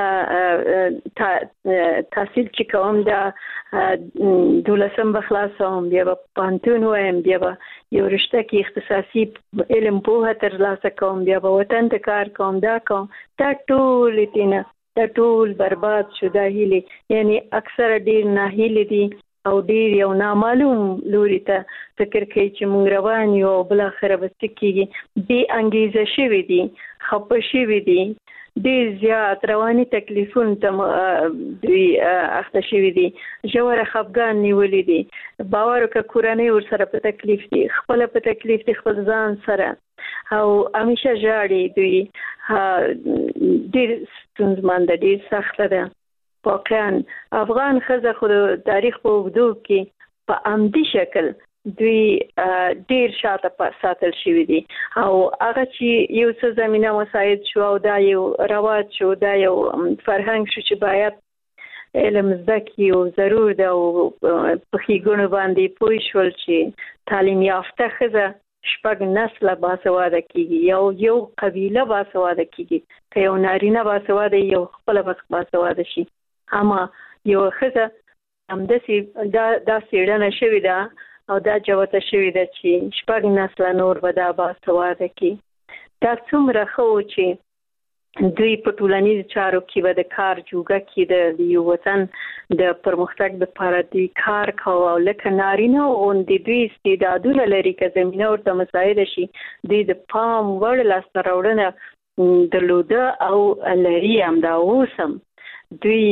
تحصیل چې کوم د دولسم بخلاصوم، بیا په پانتون وایم، بیا به یو رشته کې اختصاصي علم پوهه ترلاسه کوم، بیا به وطن ته کار کوم، دا کوم دا ټول تینا دا ټول برباد شو. دا هیله یعنی اکثر ډیر ناهیله دي او ډیر یو نامعلوم لوري ته فکر کوي چې مونږ روان یو بل اخر به سکیږي. بې انګیزه شوی دي، خپه شوی دي، ډیر زیات رواني تکلیفونه ته دوی اخته شوی دي، ژور خفګان نیولې دي، باور وکړه کورنۍ ور سره په تکلیف دي، خپل په تکلیف دي، خپل ځان سره او همیشه ژاړي. دوی ډیر ستونزمن ده، ډیر سخته ده. واقعا افغان خزه خو د تاریخ په وګړو کې په عمدي شکل دوی ډیر شاته ساتل شوی دي او هغه چې یو څه زمينه مساعد شو او دا یو رواج شو، دا یو فرهنګ شو چې باید علم زده کی او ضرور ده او په خېګونو باندې پوه شول چې تعلیم یافته ښځه شپږ نسله باسواده کیږي، یو یو قبیله باسواده کیږي، که یو نارینه باسواده یو خپل بس باسواده شي. اما یو ښځه همداسې دا دا څېړنه شوې ده او دا جوته شوې ده چې شپږ نسله نور به دا باسواده کی. دا څومره ښه چې دوی په ټولنیزو چارو کې به د کار جوګه کې د یو وطن د پرمختګ لپاره دوی کار کوي او لکه نارینه غوندې دوی استعدادونه لري که زمینه ورته مساعده شي دوی د پام وړ لاسته راوړنه درلوده او لري همدا اوس هم دوی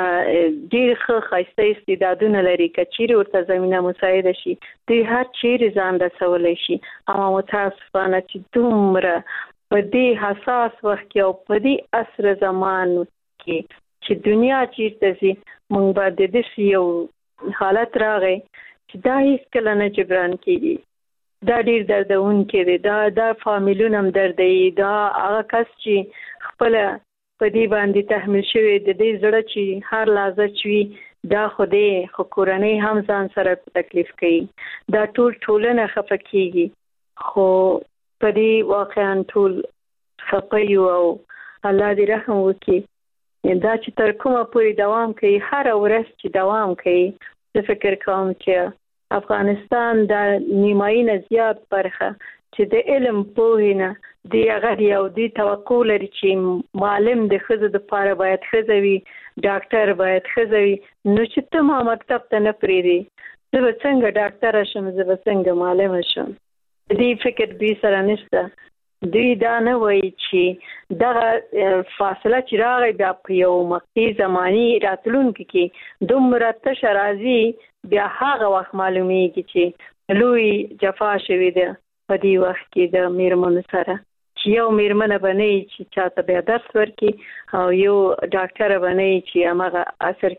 ډېر ښه ښایسته استعدادونه لري که چیرې ورته زمینه مساعده شي دوی هر چیرې ځان رسولی شي. اما متاسفانه چې دومره په دې حساس وخت کې او په دې عصر زمان کې چې دنیا چیرته ځي موږ به د داسې یو حالت راغی چې دا هیڅکله نه جبران کېږي. دا ډېر دردونکی دی. دا دا فامیلونه هم دردوي. دا هغه کس چې خپله په دې باندې تحمیل شوی د دې زړه چې هر لحظه وي دا خو دی خو کورنۍ هم ځان سره تکلیف کوي. دا ټول ټولنه خفه کېږي. خو په دې واقعا ټول خفه یو او الله دې رحم وکړي. دا چې تر کومه پورې دوام کوي هر ورځ چې دوام کوي زه فکر کوم چې افغانستان د نیمایي نه زیات برخه چې د علم پوهې نه دی هغه یو دی توقع لري چې معلم د ښځو دپاره باید ښځه وي، ډاکټر باید ښځه وي. نو چې ته ما مکتب ته نه پرېږدې زه به څنګه ډاکټره شم، زه به څنګه معلمه شم. د دې فکر دوی سره نشته. دوی دا نه وایي چې دغه فاصله چې راغی بیا په یو مقطعي زماني راتلونکي کې دومره تشه راځي بیا هغه وخت معلومیږي چې لوی جفا شوې ده په دې وخت کې د میرمنو سره چې یو میرمنه به نه وي چې چاته بیا درس ورکړي او یو ډاکټره به نه وي چې هماغه عصر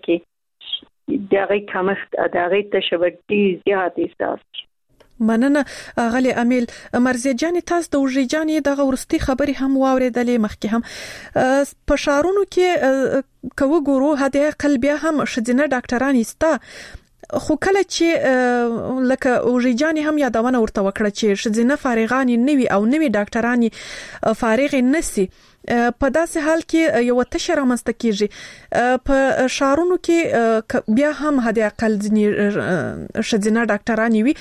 کې د هغې کمښت د هغې تشه به ډېر زیات احساس شي. مننه غلی امیل. مرزیه جان تاسو د وژې جانې دغه ورستي خبرې هم واوریدلې مخکې هم په شهرونو کې کوو ګورو هدا قلب بیا هم شدینه ډاکټران ایستا خو کله چې لکه وژې جانې هم یادونه ورته وکړه چې شدینه فارغان نوي او نوي ډاکټران فارغ نسی په داسې حال کې یو تشه رامنځته کیږي. په شهرونو کې بیا هم هدا اقل ځینې شدینه ډاکټران وي.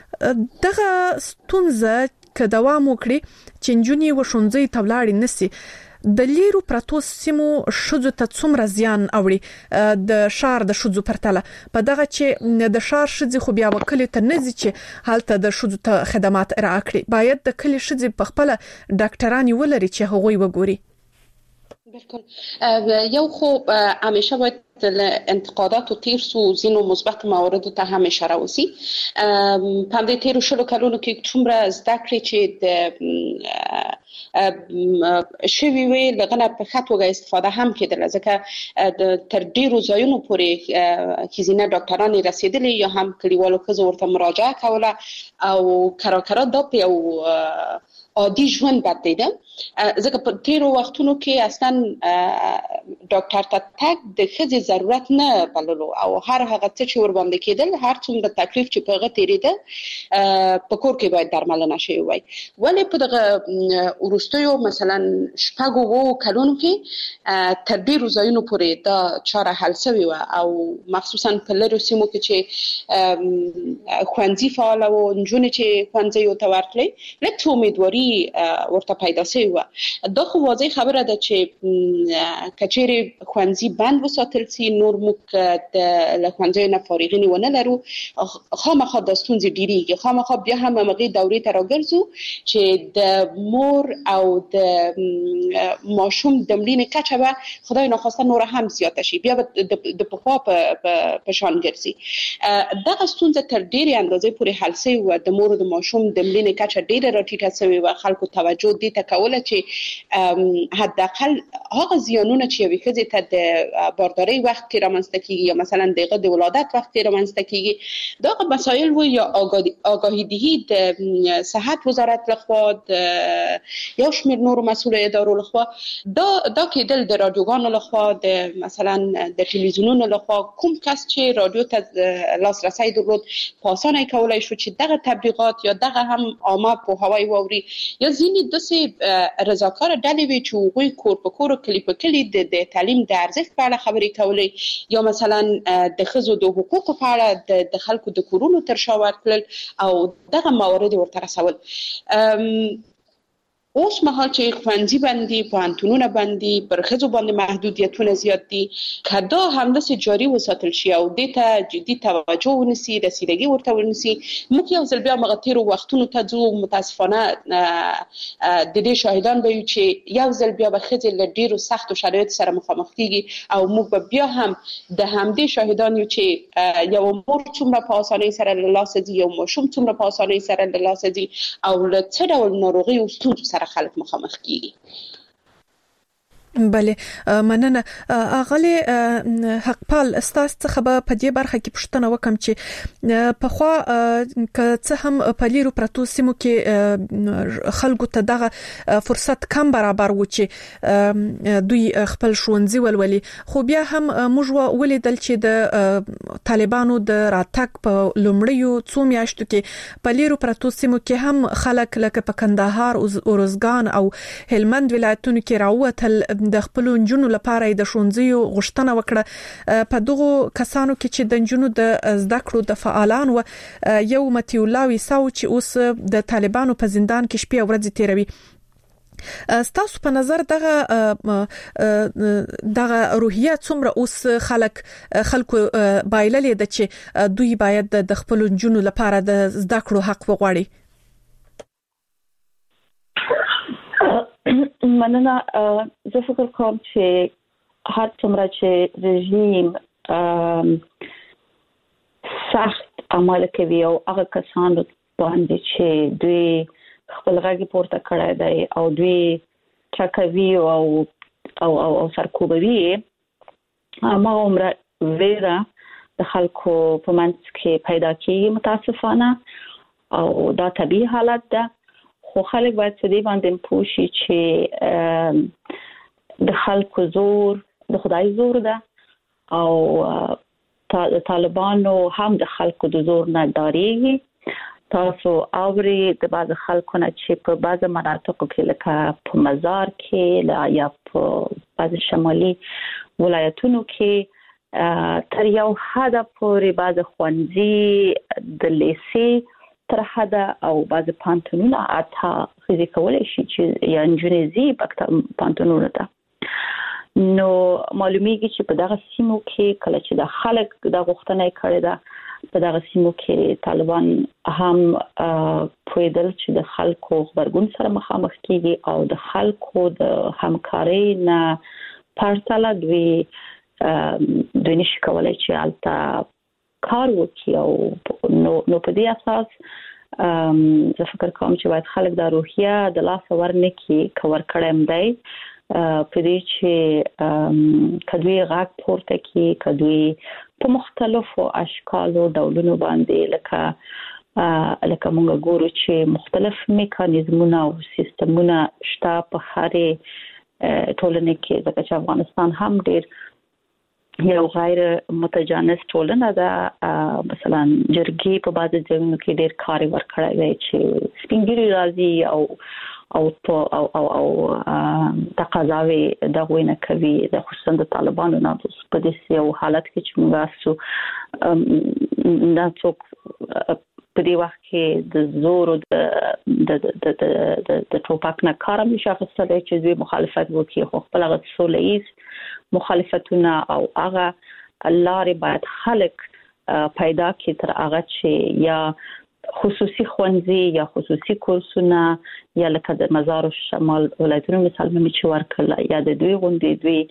دغه ستونزه که دوام وکړي چې نجونې وښوونځي ته ولاړې نسی د لیرو پرتو سیمو ښځو ته څومره زیان اوړي د ښار د ښځو پرتله په دغه چې د ښار ښځې خو بیا وکلي ته نه ځي چې هلته د ښځو ته خدمات ارائه کړي. باید د کلي ښځې په خپله ډاکټرانې ولري چې هغوی وګوري. بالکل. یو خو همیشه باید انتقادات و تیرس و زین و مثبت موارد ته هم اشاره وسی. په دې تیرو شلو کلونو کې څومره زده کړې چې د شوی وی لغنه په خاطر استفاده هم کېدل ځکه تر ډیرو ځایونو پورې خزینه ډاکټران رسیدلی یا هم کلیوالو ښځو ورته مراجعه کوله او کراکرا دا په یو عادي ژوند بدلیده. ځکه په تیرو وختونو کې اصلا ډاکټر ته تګ د ښځې ضرورت نه بللو او هر هغه څه چې ور باندې کېدل هر څومره تکلیف چې په هغه تېرېده په کور کې باید درملنه شوې وای. ولې په دغه وروستیو مثلا شپږو اوو کلونو کې تر ډېرو ځایونو پورې دا چاره حل شوې وه او مخصوصا په لرو سیمو کې چې ښوونځي فعاله وو، نجونې چې ښوونځیو ته ورتلې لږ څه امیدواري ورته پیدا شوې وه. دا خو واضح خبره ده چې که چیرې ښوونځي بند وساتل سي نور موږ د ښوونځیو نه فارغین ونه لرو خامخا دا ستونزې ډېرېږي. خامخا بیا هم همغې دورې ته راګرځو چې د مور او د ماشوم د مړینې کچه به خدای ناخواسته نوره هم زیاته شي، بیا به د پخوا په شان ګرځي. دغه ستونزه تر ډېرې اندازې پورې حل شوې وه. د مور او د ماشوم د مړینې کچه ډېره راټیټه شوې وه. خلکو توجه دي ته کوله چې حداقل هغه زیانونه چې یوې ښځې ته د باردارۍ وخت کې رامنځته کیږي یا مثلا دغه د ولادت وخت کې رامنځته کیږي دا مسایل و یا آگاهی دهی د صحت وزارت لخوا د یو شمېر نورو مسؤل ادارو لخوا دا دا کېدل د رادیوګانو لخوا د مثلا د ټلویزیونونو لخوا کوم کس چې رادیو ته لاسرسی درلود په اسانه کولای شو چې دغه تبلیغات یا دغه هم عامه پوهاوی ووري یا ځینې داسې رضاکار ډلې وي چې هغوی کور په کور کلی په کلی د تعلیم د ارزښت په اړه خبرې کولې یا مثلا د ښځو د حقوقو په اړه د خلکو د کورونو تر شا ورتلل او دغه موارد ورته رسول. اوس مهال چې ښوونځي باندې پوهنتونونه باندې پر ښځو باندې محدودیتونه زیات دي کدا همداسې جاري وساتل شي او دې ته جدي توجه ونیسي رسیدګي ورته ونیسي موږ یو ځل بیا مغه تیرو وختونو ته ځو متاسفانه د دې شاهدان به یو چې یو ځل بیا به ښځې له ډیرو سختو شرایطو سره مخامخ کیږي او موږ به بیا هم د همدې شاهدان یو چې یو مور څومره په اسانۍ سره له لاسه ځي یو ماشوم څومره په اسانۍ سره له لاسه ځي او له څه ډول ناروغي او ستونزو سره خلک مخامخ کیږي. بله مننه اغلی حقپال استاس څخه به په دې برخه کې پوښتنه وکم چې په خوا که څه هم په لیرو پرتو سیمو کې خلکو ته دغه فرصت کم برابر و چې دوی خپل ښوونځي ولولي خو بیا هم موږ ولیدل چې د طالبانو د راتګ په لومړیو څو میاشتو کې په لیرو پرتو سیمو کې هم خلک لکه په کندهار او ارزګان او هلمند ولایتونو کې راووتل د خپل نجونو لپاره د ښوونځیو غوښتنه وکړه. په دغه کسانو کې چې د نجونو د زده کړو د فعالان و یو متي الله ویساو چې اوس د طالبانو په زندان کې شپې او ورځې تیروي. ستاسو په نظر دغه دغه روحیه څومره اوس خلک خلکو بایللې ده چې دوی باید د خپل نجونو لپاره د زده کړو حق وغواړي؟ مننه. زه فکر کوم چې هر څومره چې رژیم سخت عمل کوي او هغه کسانو باندې چې دوی خپل غږ پورته کړی دی او دوی چکوي او او او سرکوبوي هغه عمره ویره د خلکو په منځ کې پیدا کیږي متاسفانه او دا طبیعي حالت ده. خو خلک باید څه دی باندې پوه شي چې د خلکو زور د خدای زور ده او طالبانو هم د خلکو د زور نه ډاریږي. تاسو اوري د بعض خلکو نه چې په بعض مناطقو کې لکه په مزار کې یا په بعض شمالي ولایتونو کې تر یو حد پورې بعض ښوونځي د لیسې تر حد او بعض پانتونونه اته خزي کولای شي چې یا انجنیزي پانتونونه ده. نو معلومیږي چې په دغه سیمو کې کله چې د خلک د غوښتنې کړي ده په دغه سیمو کې طالبان هم پویدل چې د خلکو خبرګون سره مخامخ کیږي او د خلکو د همکارۍ نه پرتله دوی دوی نشي کولای چې البته کار وکړي او نو نو په دې اساس زه فکر کوم چې باید خلک د روحیه د لاس ورنکي کور کړم دی په دې چې کدوې غاک پورته کی کدوې په مختلفو اشکالو ډولونو باندې لکه لکه موږ ګورو چې مختلف میکانیزمونه او سیستمونه شته په هره ټولنه کې ځکه چې افغانستان هم ډیر یو غیر متجانس ټولنه ده. مثلا جرګي په بعض ځایونو کې ډیر کار ورکړی دی چې سپینګری راځي او او او او او تقاضاوي دغه نه کوي د خصوصا د طالبانو نه په دې یو حالت کې چې موږ سو دا څوک په دې وخت کې د زور او د د د د د ټوپک نه کار هم شخص ته چې دوی مخالفت وکړي خو خپل غو سولېز مخالفتونه او هغه لارې باید خلک پیدا کړي تر هغه چې یا خصوصي ښوونځي یا خصوصي کورسونه یا لکه د مزار شمال ولایتونو مثال مې چې ورکړل یا د دوی غونډې دوی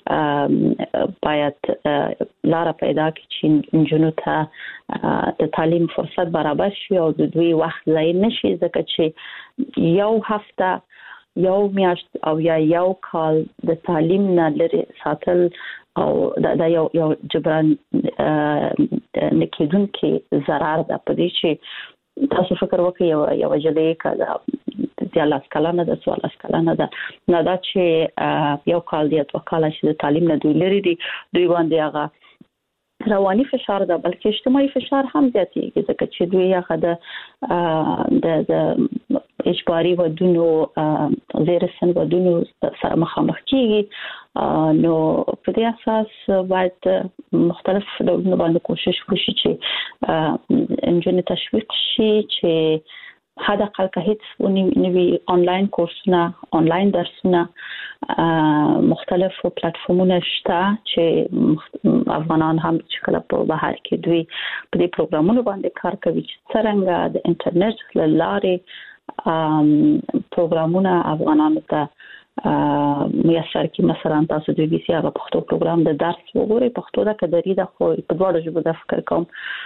باید لار پیدا کړي چې جنونو ته د تعلیم فرصت برابر شي او د دوی وخت ضایع نشي، ځکه چې یو هفته یو میاشت او یا یو کال د تعلیم نه لري ساتل او دا یو یو جبران نکیدونکي ضرر ده. په دې چې تاسو فکر وکړئ یو یو جلې کړه د لاس کلانه د سوال لاس کلانه ده نه دا چې یو کال دی او کال چې د تعلیم نه دوی لري دي دوی باندې هغه رواني فشار ده بلکې اجتماعي فشار هم زیاتېږي، ځکه چې دوی هغه د د اجباري ودونو زیر سن ودونو سره مخامخ کیږي. نو په دې اساس باید مختلف ډولونه باندې کوشش وشي چې انجن تشویق شي چې حد اقل که هیڅ نوي آنلاین کورسونه آنلاین درسونه مختلفو پلیټفارمونو شته چې افغانان هم چې کله په بهر کې دوی په دې پروګرامونو باندې کار کوي چې څنګه د انټرنیټ له لارې پروګرامونه افغانانو ته میسر کی مثلا تاسو د بي سي هغه پښتو پروګرام د درس وګورئ، پښتو دا کدري د خو په دواړو ژبو د فکر کوم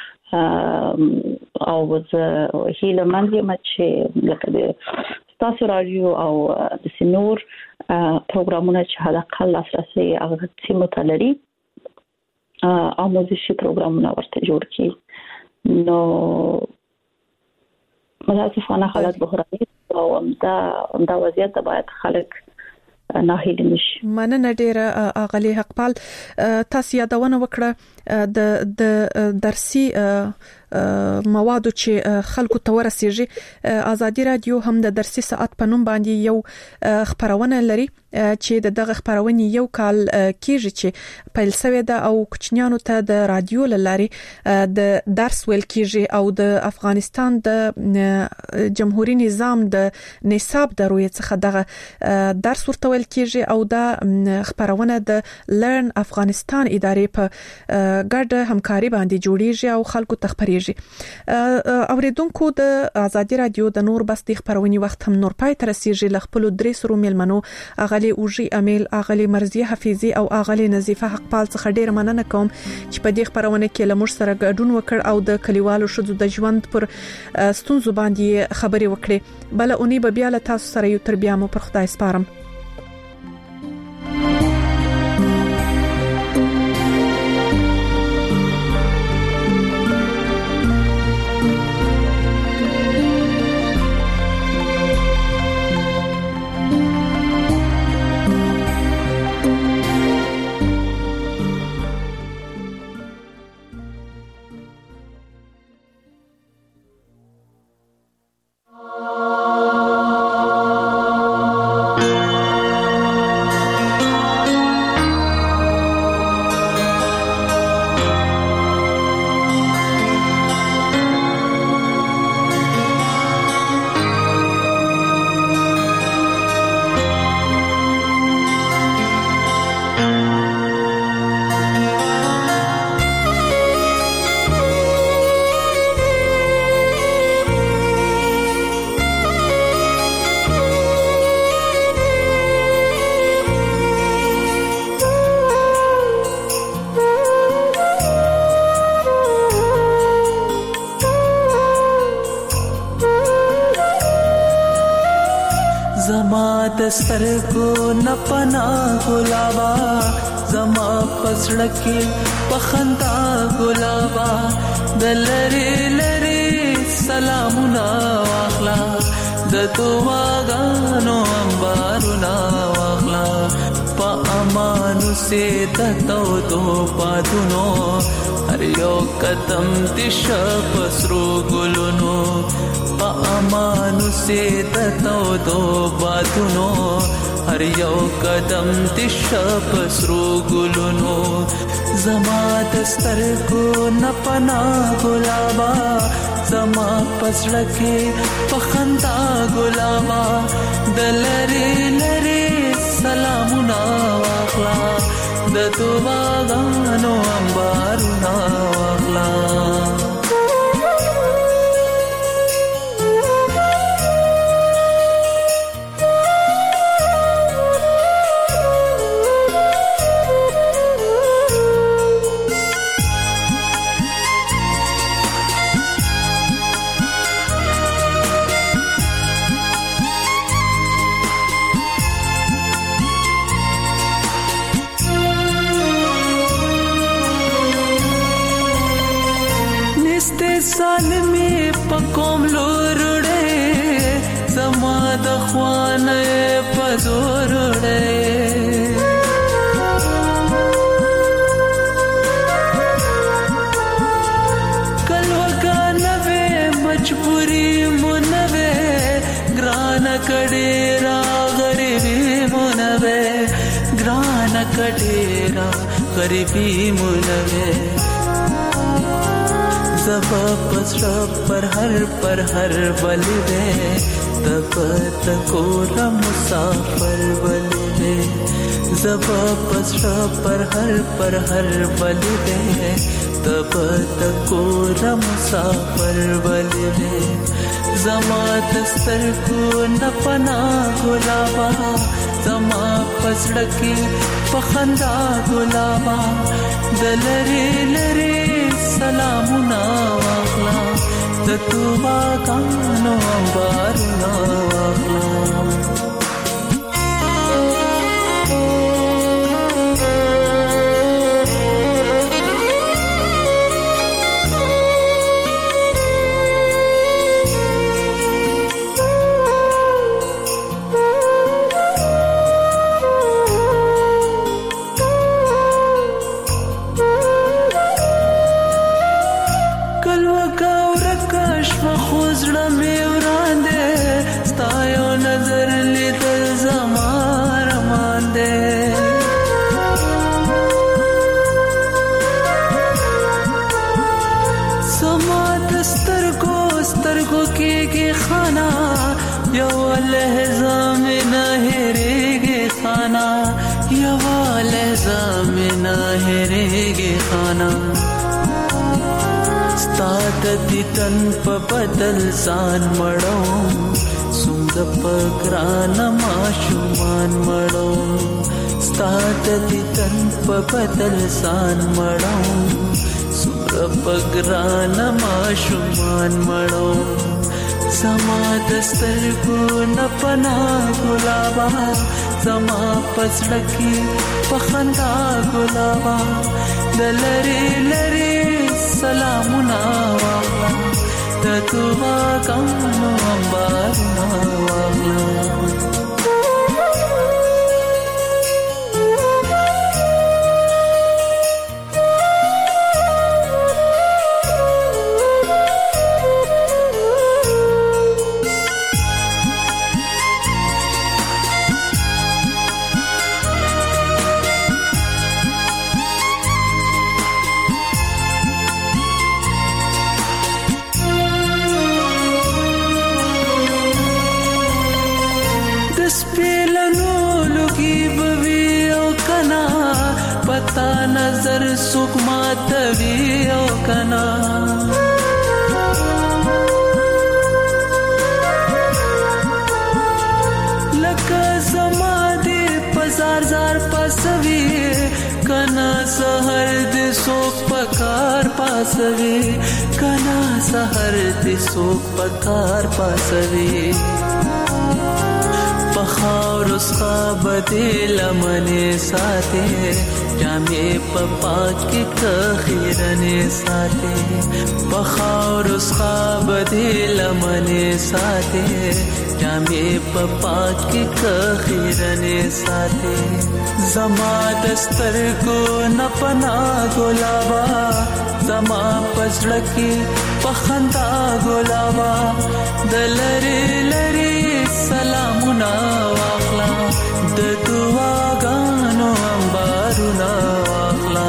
او زه هیله مند یم چې لکه د تاسو رادیو او د سنور پروګرامونه چې هدا کله لاسرسي هغه سیمه ته لري او موزیشي پروګرامونه ورته جوړ کړي. نو متاسفانه حالت بحراني او دا دا وضعیت باید خلک نه هیله نشي. مننه ډیره اغلی حقپال. تاسو یادونه وکړه د د درسي موادو چې خلکو ته ورسیږي. ازادي رادیو هم د درسي ساعت په نوم باندې یو خبرونه لري چې دغه خبرونه یو کال کېږي چې پیل شوی ده او کوچنیانو ته د رادیو لاري د درس ویل کېږي او د افغانستان د جمهوریت نظام د نصاب د روی څخه دغه درس ورته ویل کېږي او د خبرونه د لرن افغانستان ادارې په ګډه همکاري باندې جوړیږي او خلکو ته خبريږي. اوریدونکو د ازادي رادیو د نور بس د خبرونې وخت هم نور پای تر رسیږي. لخپل درې سرو ملمنو اغلی اوجي امیل اغلی مرزي حفيظي او اغلی نظیفه حقپال څخه ډیر مننه کوم چې په دې خبرونه کې لمر سره ګډون وکړ او د کلیوالو شذو د ژوند پر ستونزو باندې خبري وکړي. بل اونۍ به بیا له تاسو سره یو تر بیا مو پر خدای سپارم. سترګو نه پنا ګلابا زما پسړکه پخندا ګلابا دلری لری سلامونه واخلا د دعاګانو انبارونه واخلا په امانو سي تتو تو پاتونو هر یو قدم دش پسرو ګلونو په امانو سي تتو تو پاتونو هر یو قدم دش پسرو ګلونو زما دسترګو نه پنا ګلابا زما پسړکه پخندا ګلابا دلری لری سلامونه واخلا د دعاګانو انبارونه واخلا استحسان می پکوم لورړې زما د خوانه پزورړې مجبوری منوے گران کډیرا غریبی منوے گران کډیرا غریبی منوے زب پسر پر ہر پر ہر بلوے تب تکور مسافر بلوے زب پسر پر ہر پر ہر بلوے تب تکور مسافر بلوے زما دستر کو نپنا گلابا زما پسڑکی پخندا گلابا دلری لری سلامنا واغلا دتوبا کانو بارنا واغلا ستادتی تن په بدل ځان مړو څومره پګران ماشومان مړو ستادتی تن په بدل ځان مړو څومره پګران ماشومان مړو زما دستر کو نپنا ګلابا زما پسړکی پخندا ګلابا دلری لری سلامنا واغلا دتوبا کانو امبارنا واغلا नजर सुख मातवी ओ कना लका समाधि पजार जार पसवी कना सहर दे सोख पकार पासवी कना सहर दे सोख पकार पासवी पखार उसका बदल मने साथे जामे पपा के खीरने साथे पखार उसका बदल मने साथे जामे पपा के खीरने साथे जमा दस्तर को नपना गुलाबा जमा पसड़की पखंदा गुलाबा दलरी लरी सलामुना वाखला दतुआ गानो अंबारुना वाखला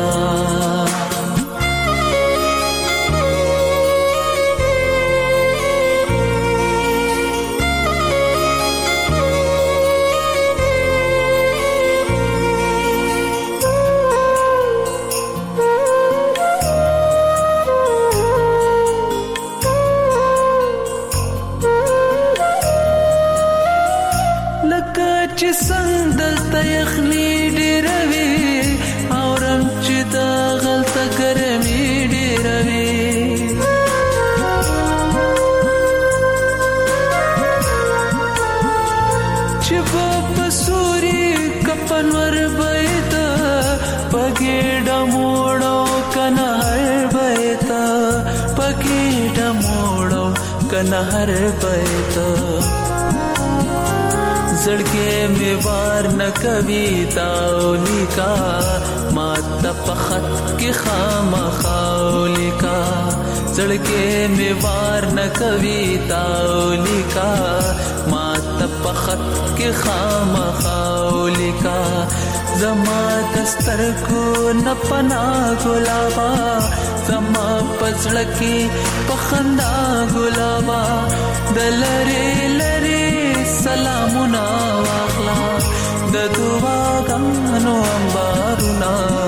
چې څنګه دلته یخني ډېروي او رنګ پکې ډموړو کنه هر بیت زړګې می وار نه کوي تاولی کا ماته پخت کې خامخاولی کا زړګې می وار نه کوي تاولی کا ماته پخت کې خامخاولی کا زما دستر کو نه پنا ګلابا زما پزړه کې پخندا ګلابا دلری لری سلامونه واخلا د دعا غانو انبارونه